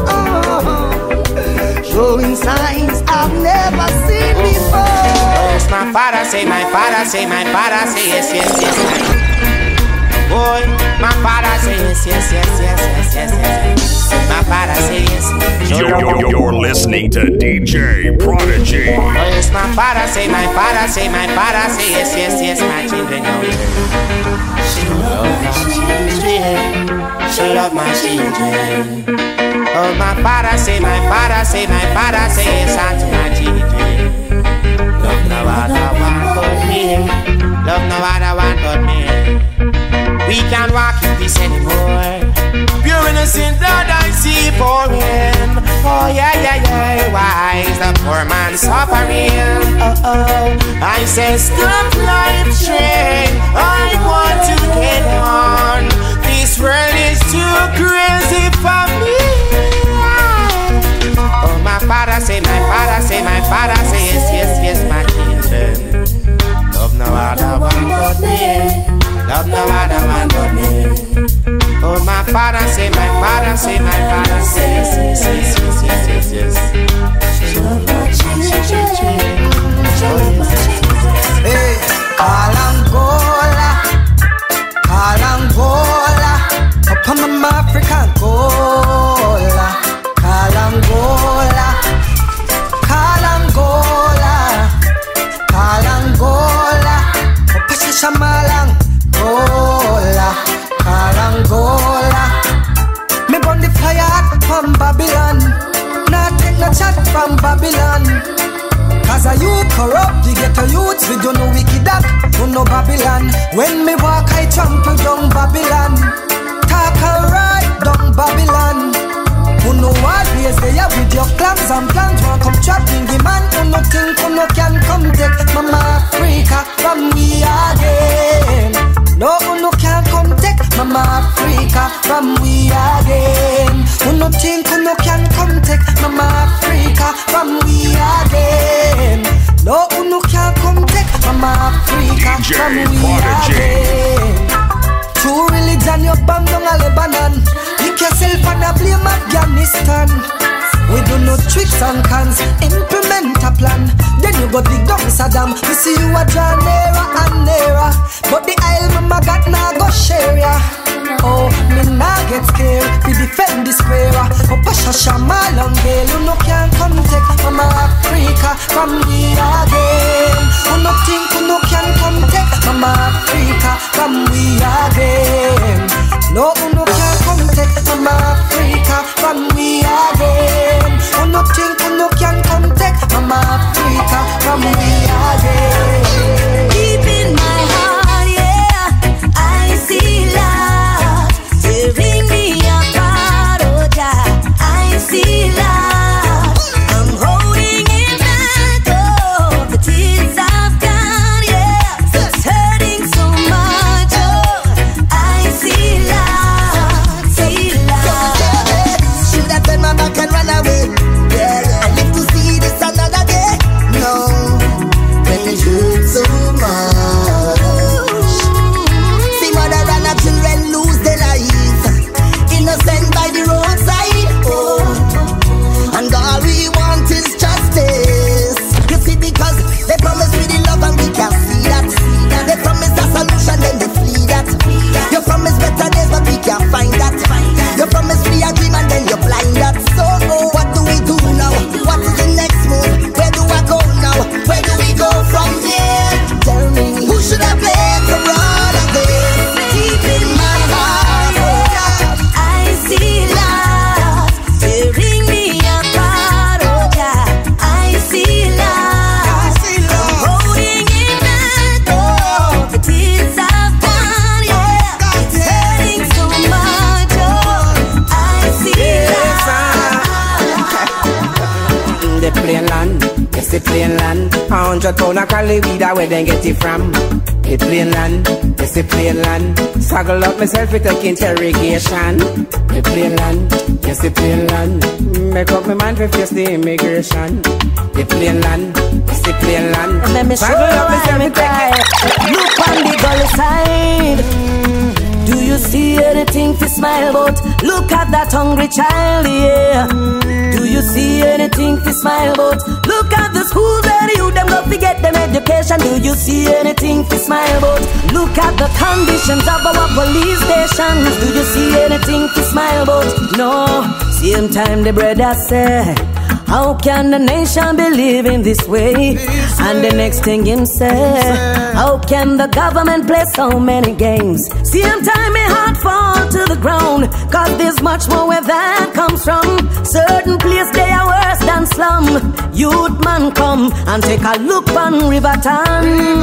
Oh, showing signs I've never seen before. Yes, my father say, my father say, my father say, yes, yes, yes, my boy, my father say, yes, yes, yes, yes, yes, yes, yes. My father say, yes. You're, you're, you're listening to D J Prodigy. Oh, yes, my father say, my father say, my father say, yes, yes, yes, my children. She love my children. She love my children. Oh, my father say, my father say, my father say, yes, unto my children. Love no other one but me. Love no other one but me. We can't walk in peace anymore. Pure innocent blood I see pouring. Oh yeah, yeah, yeah. Why is the poor man suffering? Oh, oh. I say stop life train. I want to get on. This world is too crazy for me. Oh, my father say, my father say, my father say, yes, yes, yes, my children. Love no other one but me. Love no other one but me. Oh, my father say, my father say, my father say, yes, yes, yes, yes, yes, yes. Love my children. Hey, Kalangola, Kalangola, up on my African Gola, Kalangola, Kalangola, Kalangola, up on Shamalang Gola, Kalangola. Me burn the fire from Babylon, not take no chat from Babylon. Cause a you corrupt, you get a youth, we don't know wicked act, don't know Babylon. When me walk, I trample down Babylon. Talk and ride down Babylon. Who know what ways they are with your clams and plans. Wanna come trapping the man, who no think, who no can come take Mama Africa from me again. J Prodigy. True religion, you bomb down a Lebanon. Pick yourself and a blame Afghanistan. We do no tricks and cons, implement a plan. Then you go dig down Saddam. We see you a draw nearer and nearer. But the aisle mama got now go share ya. Oh, me nah get scared. We defend this square. Oh, Pasha Shama long girl. You no can come take Mama Africa from me again. You no think you no can come take Mama Africa from me again. No, you no can come take Mama Africa from me again. You no think you no can come take Mama Africa from me again. Deep in my heart, yeah, I see love tearing me apart, oh God, I see love. I'm holding it back, oh, the tears I've got, yeah, it's hurting so much, oh, I see love, see love. Should I turn my back and run away? Yeah, I live to see this another day. No, when it hurts so much. See mother and her children lose their lives, innocent by the roadside. Oh, and all we want is justice. You see, because they promise me the love and we can't see that. They promise a solution, then they flee that. You promise better days, but we can't find that. You promise free agreement, then you blind that. So oh, what do we do now? What is the next move? Where do I go now? Where do we go from here? Tell me, who should I blame for all of this? Deep in my heart, oh, I see love tearing me apart, oh God, I see love. I'm holding it back, oh, the tears I've got, yeah, it's hurting so much, oh, I see love. The plain land, yes the plain land. A hundred pound of cali weed, where they get it from? The plain land, yes the plain land. Saggle up myself to take interrogation. The plain land, yes the plain land. Make up my mind to face the immigration. The plain land, yes the plain land. Let me show Saggle up you myself me to take cry. Look on the gully side. Do you see anything to smile about? Look at that hungry child, yeah. Do you see anything to smile about? Look at the schools where you them go to get them education. Do you see anything to smile about? Look at the conditions of our police stations. Do you see anything to smile about? No. Same time the brother say, how can the nation be living this way? And the next thing him say, how can the government play so many games? Same time my heart fall to the ground, cause there's much more where that comes from. Certain place they are worse than slum. Youth man come and take a look on Riverton.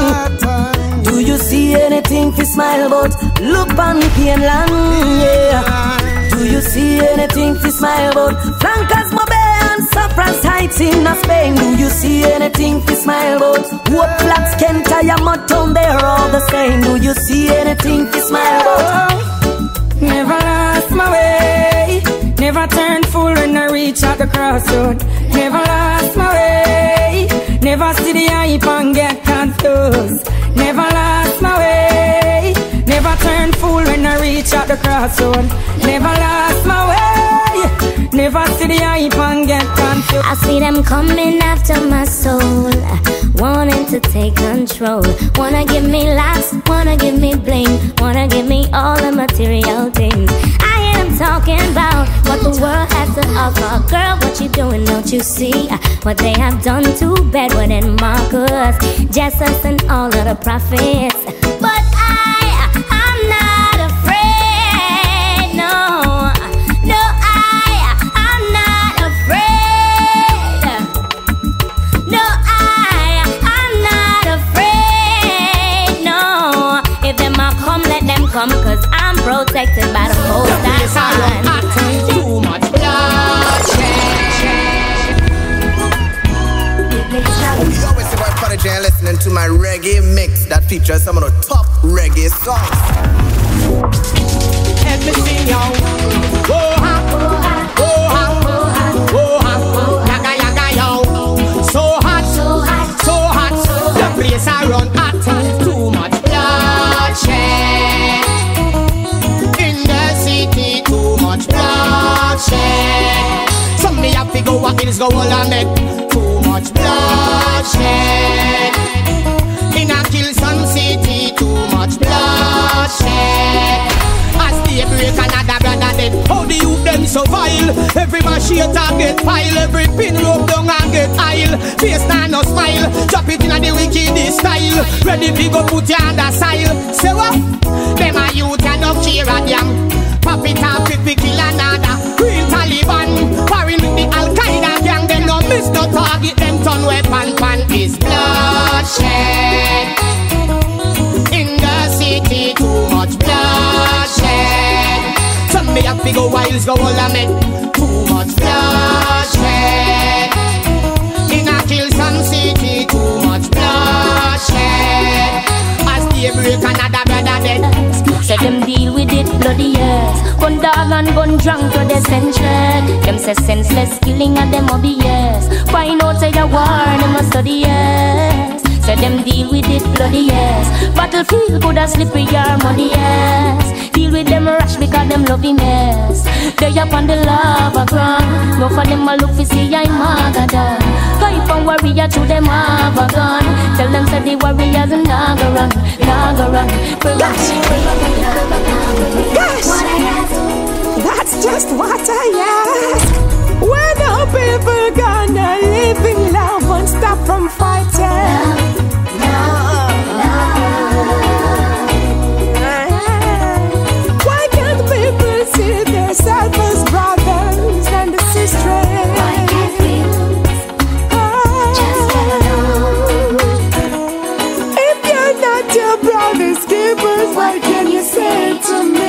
Do you see anything to smile about? Look on Pienland, yeah. Do you see anything to smile about? Flankers Mobay and Saffron's Heights in Spain. Do you see anything to smile about? What flats can tire mud town, they're all the same. Do you see anything to smile about? Never lost my way, never turned fool when I reach at the crossroad. Never lost my way, never see the hype and get confused. Never lost my way, never turned fool when I reach at the crossroad. Never lost my way, never see the hype and get confused. I see them coming after my soul, wanting to take control. Wanna give me laughs, wanna give me bling, wanna give me all the material things. I hear them talking about what the world has to offer. Girl, what you doing, don't you see what they have done to Bedouin and Marcus, Jesus and all of the prophets? But I, I'm not afraid, no. No, I, I'm not afraid. No, I, I'm not afraid, no. If them a come, let them come, cause I'm protected by the Most High. Too much You always see my Prodigy and listening to my reggae mix that features some of the top reggae songs. Let me see you. Oh ha, oh ha, oh ha, yaga yaga yo. So hot, so hot, so hot. The place I run hot, too much what is go all I make. Too much bloodshed in a Kilson City, too much bloodshed. As they break another brother dead. How the youth them so vile? Every machete get pile, every pin rope down and get aisle. Face now no smile, drop it in a the wickedest style. Ready to go put you under style. Say what? Them a youth and no care a damn. Pop it up if we kill another. Real Taliban, foreign with the Al-Qaeda gang. Them no miss no target, them turn weapon pan is bloodshed. In the city, too much bloodshed. Some me have to go wild, go all I make. Too much bloodshed. In a Kilson City, too much bloodshed. As they break another brother dead. Say them deal with it, bloody yes. Gun dog and gun drunk to the century. Them say senseless killing and them obvious. Why not say the war, them must study yes. Say them deal with it, bloody yes. Battlefield good as slippery or muddy yes. Deal with them rush because them love him yes. They up on the lava ground. No for them a look for see I'm Magada. Hype and warrior to them have a gun. Tell them say the warriors and naga run, naga run. Gosh, gosh, that's just what I ask. When our people gonna live in love and stop from fighting? Why can't people see themselves as brothers and sisters? Why can't we just get along? If you're not your brother's keepers, what can you say to me?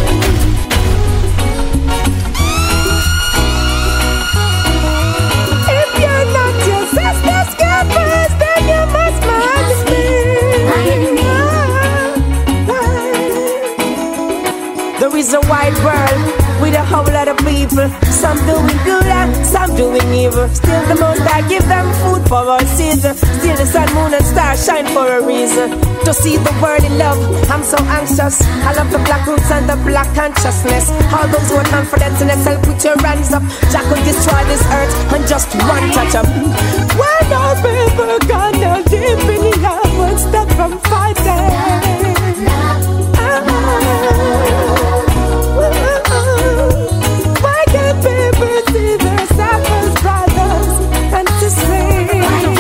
There is a wide world with a whole lot of people. Some doing good and some doing evil. Still the most I give them food for all season. Still the sun, moon and stars shine for a reason. To see the world in love, I'm so anxious. I love the black roots and the black consciousness. All those who are confident in themselves, put your hands up. Jack will destroy this earth and just one touch up. When our people gonna deep in love and stop from fighting? Why can't people see themselves as brothers and sisters?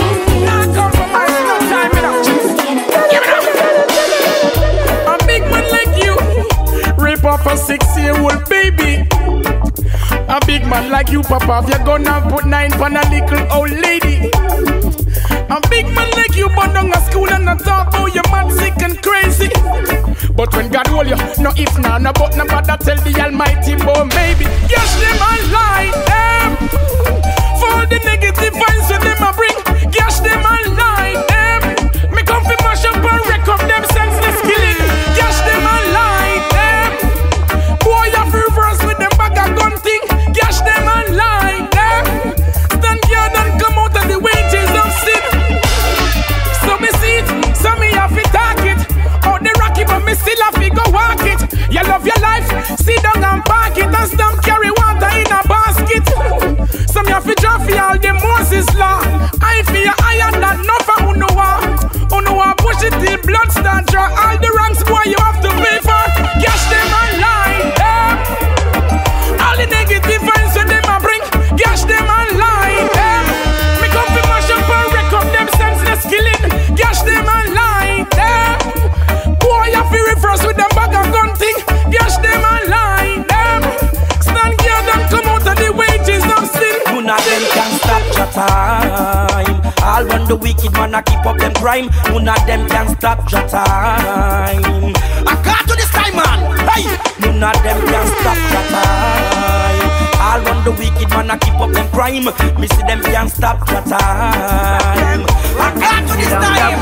A big man like you rape off a six-year-old baby. A big man like you, Papa, if you're gonna put nine on a little old lady. A big man like you, but down a school and not talk about your man sick and crazy. But when God hold you, no if now, no but no bother tell the Almighty, but maybe yes, them and lie them. For the negative vibes that them a bring, yes, them and lie them. Me come fi mash up and wreck up them senseless killing. Yes, them and lie them. Boy, you fi reverse with them bag of gun thing. Yes, them and lie them. Stand guard and come out of the wages of sin. So me see it, so me have to talk it. Out the rocky, but me still have to go walk it. You love your life, sit down and park it and stop carry water in a basket. Some you have to draw for all the Moses law. I feel iron that no for who know what. Who know what push it till blood start draw. All the ranks boy you have to pay for. Cash them and lie them. All the negative vibes when them a bring. Cash them and lie them. Me come to mash up and wreck up them senseless killing. Cash them and lie them. Boy you feel reverse with them bag of gun thing. Cash them and lie them. Stand guard and come out of the wages of sin. None of them can stop your time. All run the wicked man a keep up them crime. None of them can stop your time. I got to this time man. Hey, none of them can stop your time. All run the wicked man a keep up them crime. Me see them can stop your time. I got to this time.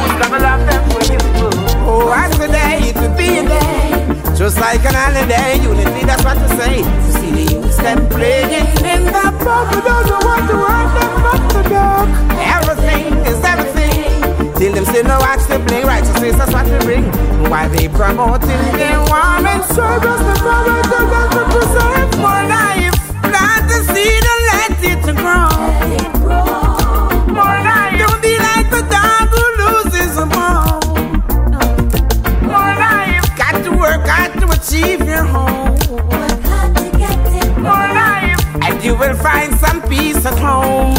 Oh, as the day it will be a day, just like an holiday. Unity, that's what to say. To see the youth them playing in the park, we don't know what to want them but the dark. Everything is everything. Till them still know watch they play. Righteousness, that's what we bring. Why they promoting their warm and service, the power to preserve more life. Plant the seed and let it grow. grow. More life. Don't be like the dog who loses a bone. More life. Got to work, got to achieve your home. More life. And you will find some peace at home.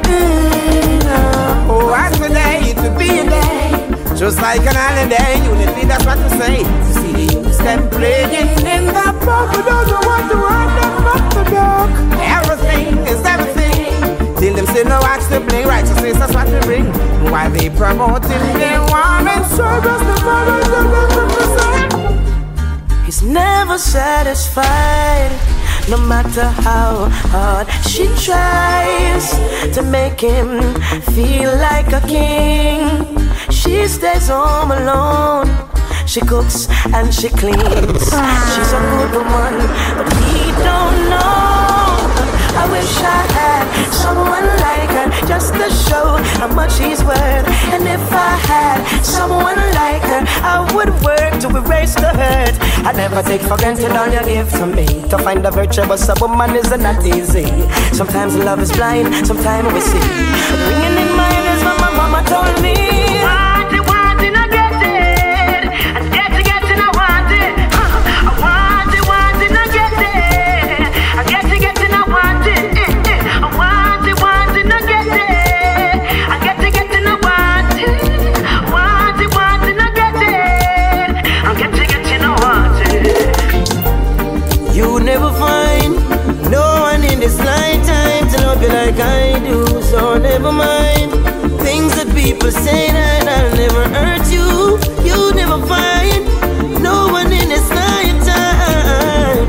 Mm-hmm. Oh, as a day to be a day. Just like an holiday, unity, that's what to say. You see the youths them playing in the park, but doesn't want to run them up the dark. Everything is everything. Till them say no watch the bling, righteousness, that's what we bring. While they promoting their warm and service, the brothers of the He's never satisfied, no matter how hard she tries to make him feel like a king. She stays home alone. She cooks and she cleans. She's a good woman, but he don't know. I wish I had someone like her, just to show how much he's worth. And if I had someone like her, I would work to erase the hurt. I never take for granted all you give to me. To find a virtuous a woman is not easy. Sometimes love is blind, sometimes we see. Ringing in my ears is what my mama told me. Want it, want it, I get it. I get it, get it, I want it. I want it, want it, I get it. I get it, get it, I want it. I want it, want it, I get it. I get it, get it, I want it. Want it, want it, I get it. I get it, get it, I want it. You never find no one in this lifetime to love you like I do, so never mind things that people say that I'll never hurt you. You never find no one in this lifetime,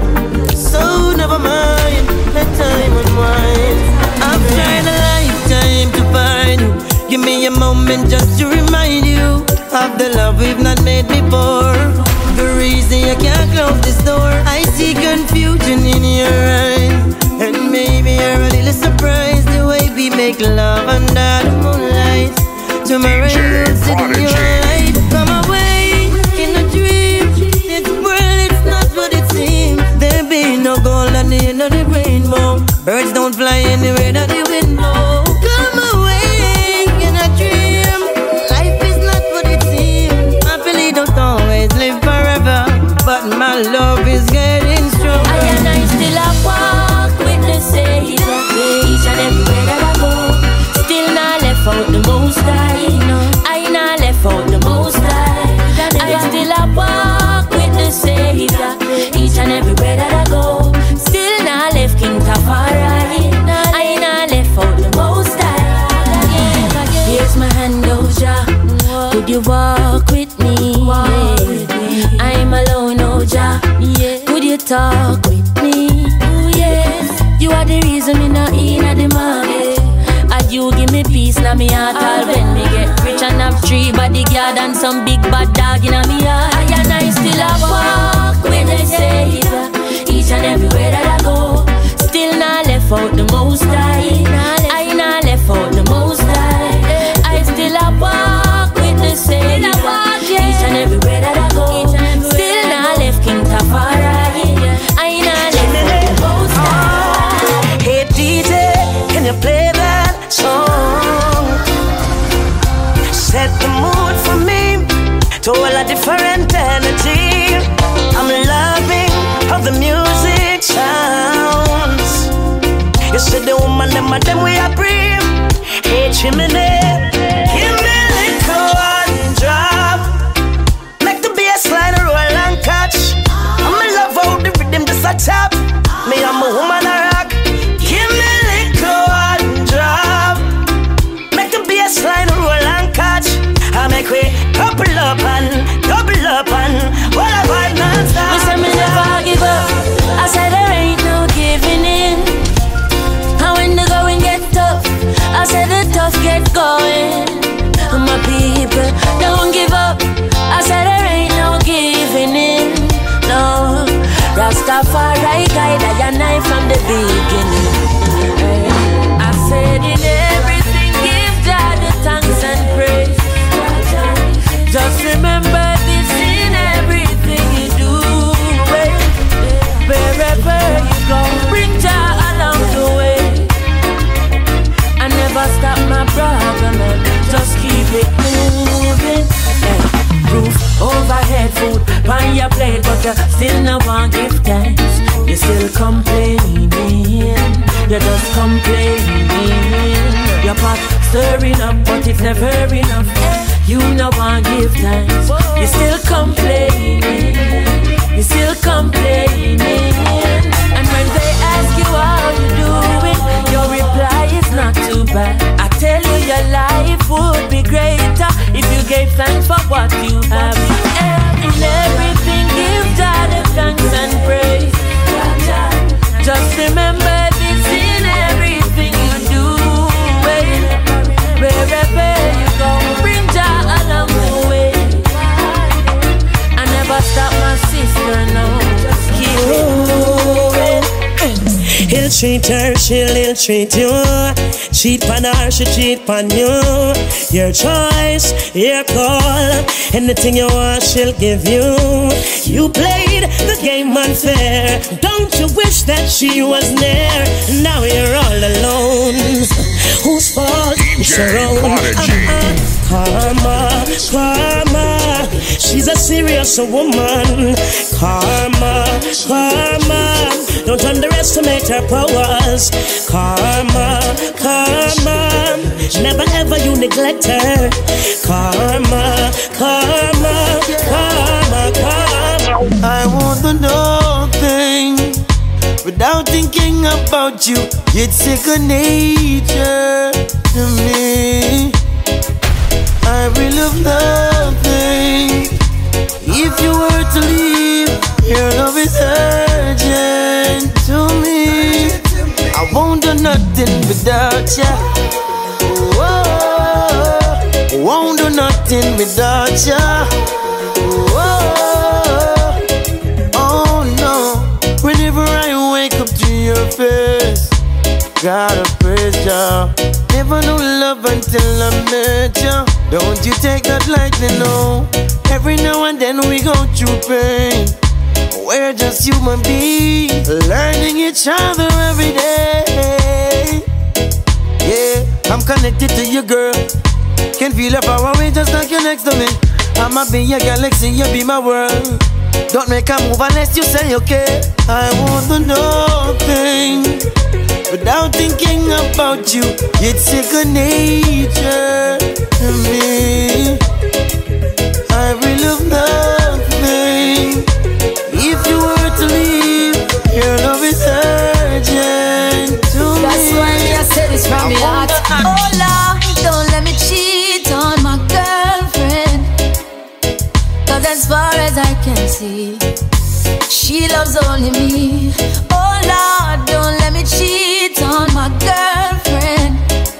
so never mind, let time unwind. I've tried a lifetime to find you. Give me a moment just to remind you of the love we've not made before. The reason you can't close this door, I see confusion in your eyes, and maybe you're a little surprised the way we make love under the moonlight. Tomorrow you'll sit in your light. Come away in a dream. This world, it's not what it seems. There be no gold at the end of the rainbow. Birds don't fly anywhere that the wind blows. Come away in a dream. Life is not what it seems. Happily don't always live forever, but my love is getting strong. I and I still a walk with the Savior. Each and everywhere that I go, still not left out the most high. I not left out the most high. I still a walk with the Savior. Each and everywhere that I go, still not left King Tafari. I not left out the most high. Here's my hand, Oja. Could you walk with me? Yeah. I'm alone, Oja. Yeah. Could you talk with me? Ooh, yes. You are the reason me not in at the market. And you give me peace now me heart. All when me get rich and have three bodyguard and some big bad dog in me heart. I and I still a walk with the Savior. Each and everywhere that I go, still not left out the most high. I not left out the most high. I still a walk with the Savior. Each and everywhere that I go, still not left King Tafari. I not left out the most high. Hey D J, can you play that song? Set the mood for me to all a different energy. I'm loving how the music sounds. You said the woman, them and them we are breathe. Hey chimney, give me a little one drop. Make the bass line roll and catch. I'm in love how the rhythm just a tap. Me I'm a woman a rock. Give me a little one drop. Make the bass line roll and catch. I make we couple up and double up and what a vibe non-stop. We say me never give up. I said there ain't no giving in. And when the going get tough, I said the tough get going. on your plate, but you still no want give thanks. You still complaining, you're just complaining. Your pot stirring up, but it's never enough. You no want give thanks. You still complaining, you still complaining. And when they ask you how you doing, your reply is not too bad. I tell you your life would be greater if you gave thanks for what you have. In everything give God the thanks and praise. Just remember this in everything you do. Wherever you go, bring Jah along the way. I never stop my sister, no, just keep it moving. He'll treat her, she'll he'll treat you. Cheat pan her, she cheat pan you. Your choice, your call. Anything you want, she'll give you. You played the game unfair. Don't you wish that she was there? Now you're all alone. Whose fault is your own? Uh-uh. Karma, karma. She's a serious woman. Karma, karma. Don't underestimate her powers. Karma, karma. Never ever you neglect her. Karma, karma, karma, karma. I want to know things without thinking about you. It's second nature to me. I will love nothing if you were to leave. Your love is urgent to me. I won't do nothing without ya. Whoa, won't do nothing without ya. Whoa, oh no. Whenever I wake up to your face, gotta praise ya. Never knew love until I met ya. Don't you take that lightly, no. Every now and then we go through pain. We're just human beings, learning each other every day. Yeah, I'm connected to you, girl. Can feel the power when just like you're next to me. I'ma be your galaxy, you be my world. Don't make a move unless you say okay. I want to know things without thinking about you. It's second nature to me. I will love nothing if you were to leave. Your love is urgent to me. That's why me I said this from my heart. Oh Lord, don't let me cheat on my girlfriend. Cause as far as I can see, she loves only me. Oh Lord, don't let me cheat on my girlfriend.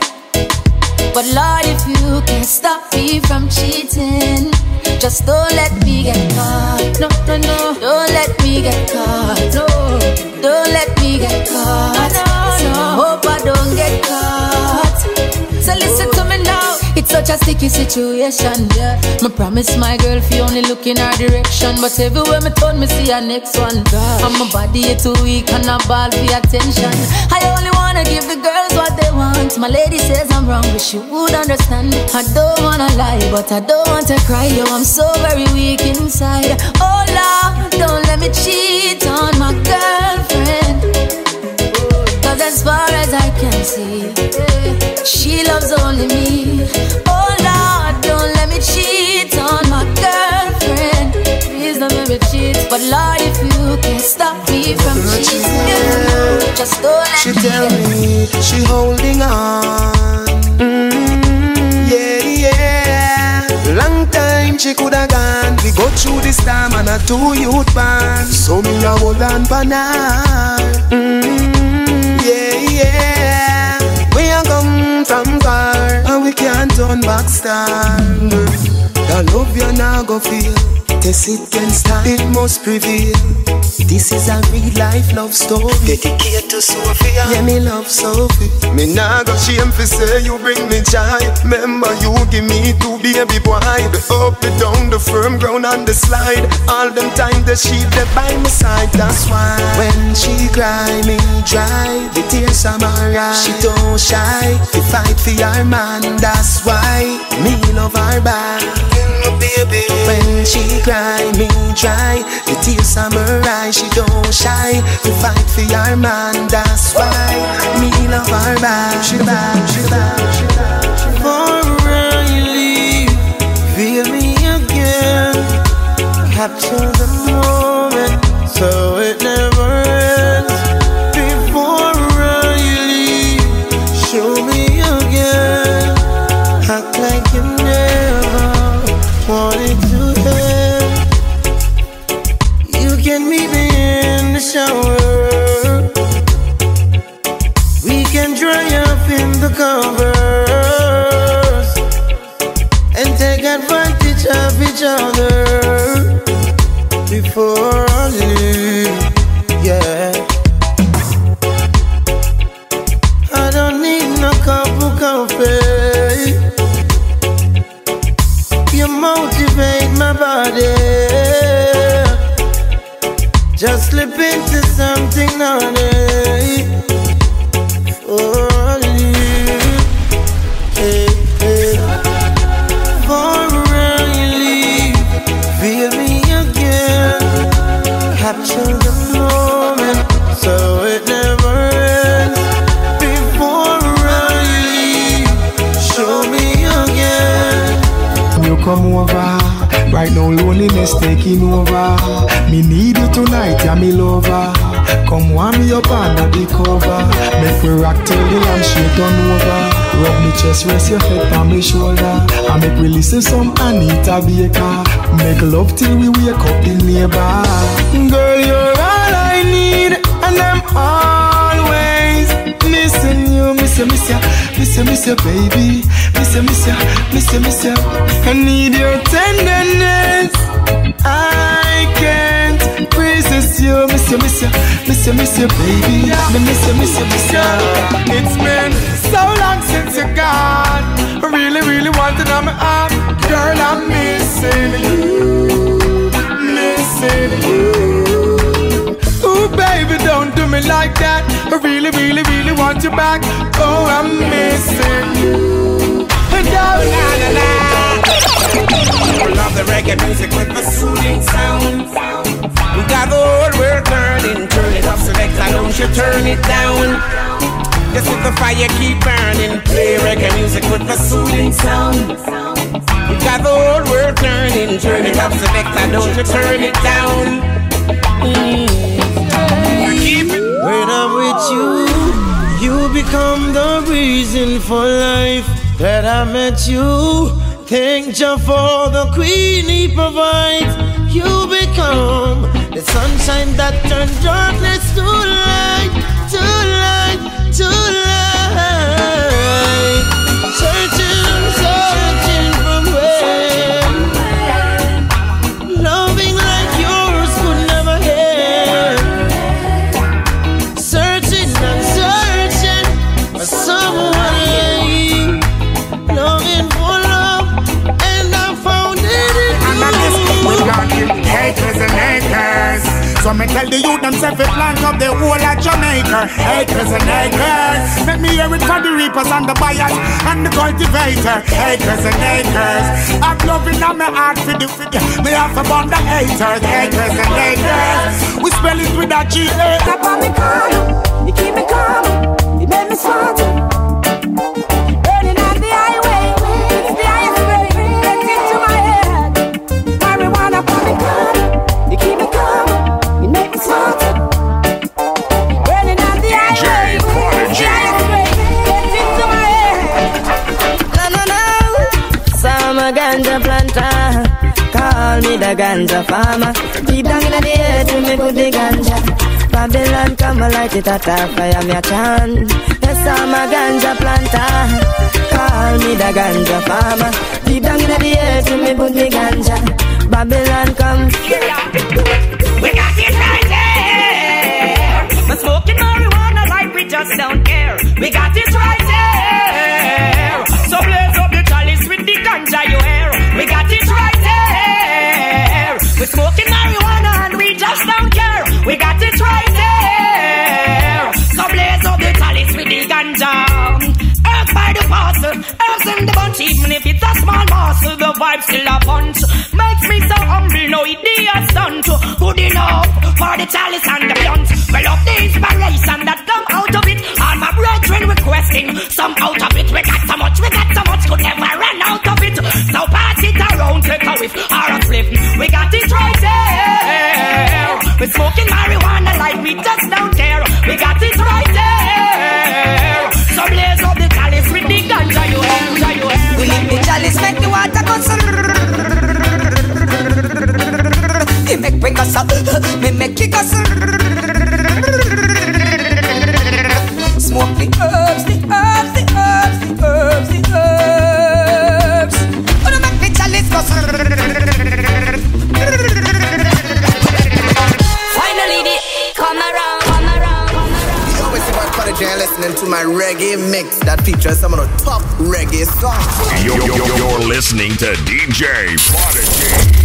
But Lord, if you can't stop me from cheating, just don't let me get caught. No, no, no. Don't let me get caught. No. Don't let me get caught. No, no. Hope I don't get caught. So listen to me now. It's such a sticky situation, yeah. Me promise my girl fi only look in her direction, but everywhere me turn me see her next one. God. And my body is too weak and I ball for attention. I only wanna give the girls what they want. My lady says I'm wrong, but she would understand. I don't wanna lie, but I don't want to cry. Yo, I'm so very weak inside. Oh Lord, don't let me cheat on my girlfriend. Cause as far as I can see, she loves only me. Oh Lord, don't let me cheat on my girlfriend. Please don't let me cheat. But Lord, if you can't stop me from cheating, just don't let she me. She tell me she holding on. Mm-hmm. Yeah, yeah. Long time she coulda gone. We go through this time and a two youth band. So me a hold on for now. Mm-hmm. Yeah, yeah. We a come from far and we can't turn back stand. The love you now go feel, test it can stand, it must prevail. This is a real life love story dedicated to Sophia. Yeah, me love Sophie. Me nah go shame fi say you bring me joy. Remember you give me two baby boy. The up, the down, the firm ground and the slide. All them time the sheep that by my side. That's why when she cry me dry, the tears are my eyes. She don't shy to fight for her man. That's why me love her back. Baby. When she cry me dry. The tears from her eyes, she don't shy. To fight for your man, that's why me love her back. She back, she back, she back, she back. For you leave, feel me again. Capture the moment, so it never ends. Before you leave, show me again. Act like you never wanted to end. You can meet me in the shower. We can dry up in the covers and take advantage of each other before I leave. Yeah, I don't need no cup of coffee. You motivate my body. Just slip into something naughty for you. Hey, hey. For you leave, feel me again. Capture the moment, so it never ends. Before you leave, show me again. You come over, right now loneliness taking over. Me need you tonight, yeah, me lover. Come warm me up under the cover. Make we rock till the lampshade turn over. Rub me chest, rest your head on me shoulder. And make we listen some Anita Baker. Make love till we wake up the neighbor. Girl, you're all I need, and I'm always missing you. Miss you, miss you, miss you, miss you, baby. Miss you, miss you, miss you, miss you. I need your tenderness. I can't resist you. Miss you, miss you, miss you, miss you, baby. Me miss you, miss you, miss you. It's been so long since you're gone. I really, really want it on my arm. Girl, I'm missing you, missing you. Ooh, baby, don't do me like that. I really, really, really want you back. Oh, I'm missing you. And oh, na na na. I love the reggae music with the soothing sound. We got the whole world turning. Turn it up, selector, don't you turn it down. Just let the fire keep burning. Play reggae music with the soothing sound. We got the whole world turning. Turn it up, selector, don't you turn it down. Mm. Keep it. When I'm with you, you become the reason for life. That I met you, thank you for the queen he provides. You become the sunshine that turns darkness to light, to light, to light. Searching, searching from where loving like yours could never end. Searching and searching for someone like you, longing for love, and I found it in you. Acres and acres. So me tell the youth themselves to plant up the whole of Jamaica. Acres and acres. Make me hear it for the reapers and the buyers and the cultivator. Acres and acres. I'm loving on my heart for the figure. Me have a bond of haters. Acres and acres. We spell it with a G A. Up on me calm, you keep me calm, you make me smart. Burning on the highway, it's the highest way. Get into my head. Marijuana on me calm, you keep me calm, you make me smart. Burning on the highway, it's the highest way. Get into my head. No, no, no. So I'm a ganja planter. Call me the ganja farmer. Deep down in the earth, me put the ganja. Babylon come and light it at our fire, me a chant. Yes, I'm a ganja planter. Call me the ganja farmer. Deep down in the earth, me put the ganja. Babylon come. We got it right there. We're smoking marijuana like we just don't care. We got it right there. So blaze up the chalice with the ganja you hear. We got it right there. We're smoking marijuana and we just don't care. We got it right there. So blaze up the chalice with the ganja. Earth by the parcel, earth in the bunch. Even if it's a small parcel, the vibe still a punch. Makes me so hungry. the chalice and the blunt. Well up the inspiration that come out of it. All my brethren requesting some out of it. We got so much, we got so much, could never run out of it. So pass it around, take a whiff or a flip. We got it right there. We're smoking marijuana like we just don't care. We got it right there. So blaze up the chalice with the ganja you hear, you hear. We lick the chalice, make the water go He make we go so, me make it go so. Smoke the herbs, the herbs, the herbs, the herbs, the herbs. Gonna make the chalice go so. Finally they come around, come around, come around. You always see my Prodigy and listening to my reggae mix that features some of the top reggae songs. You're, you're, you're listening to D J Prodigy.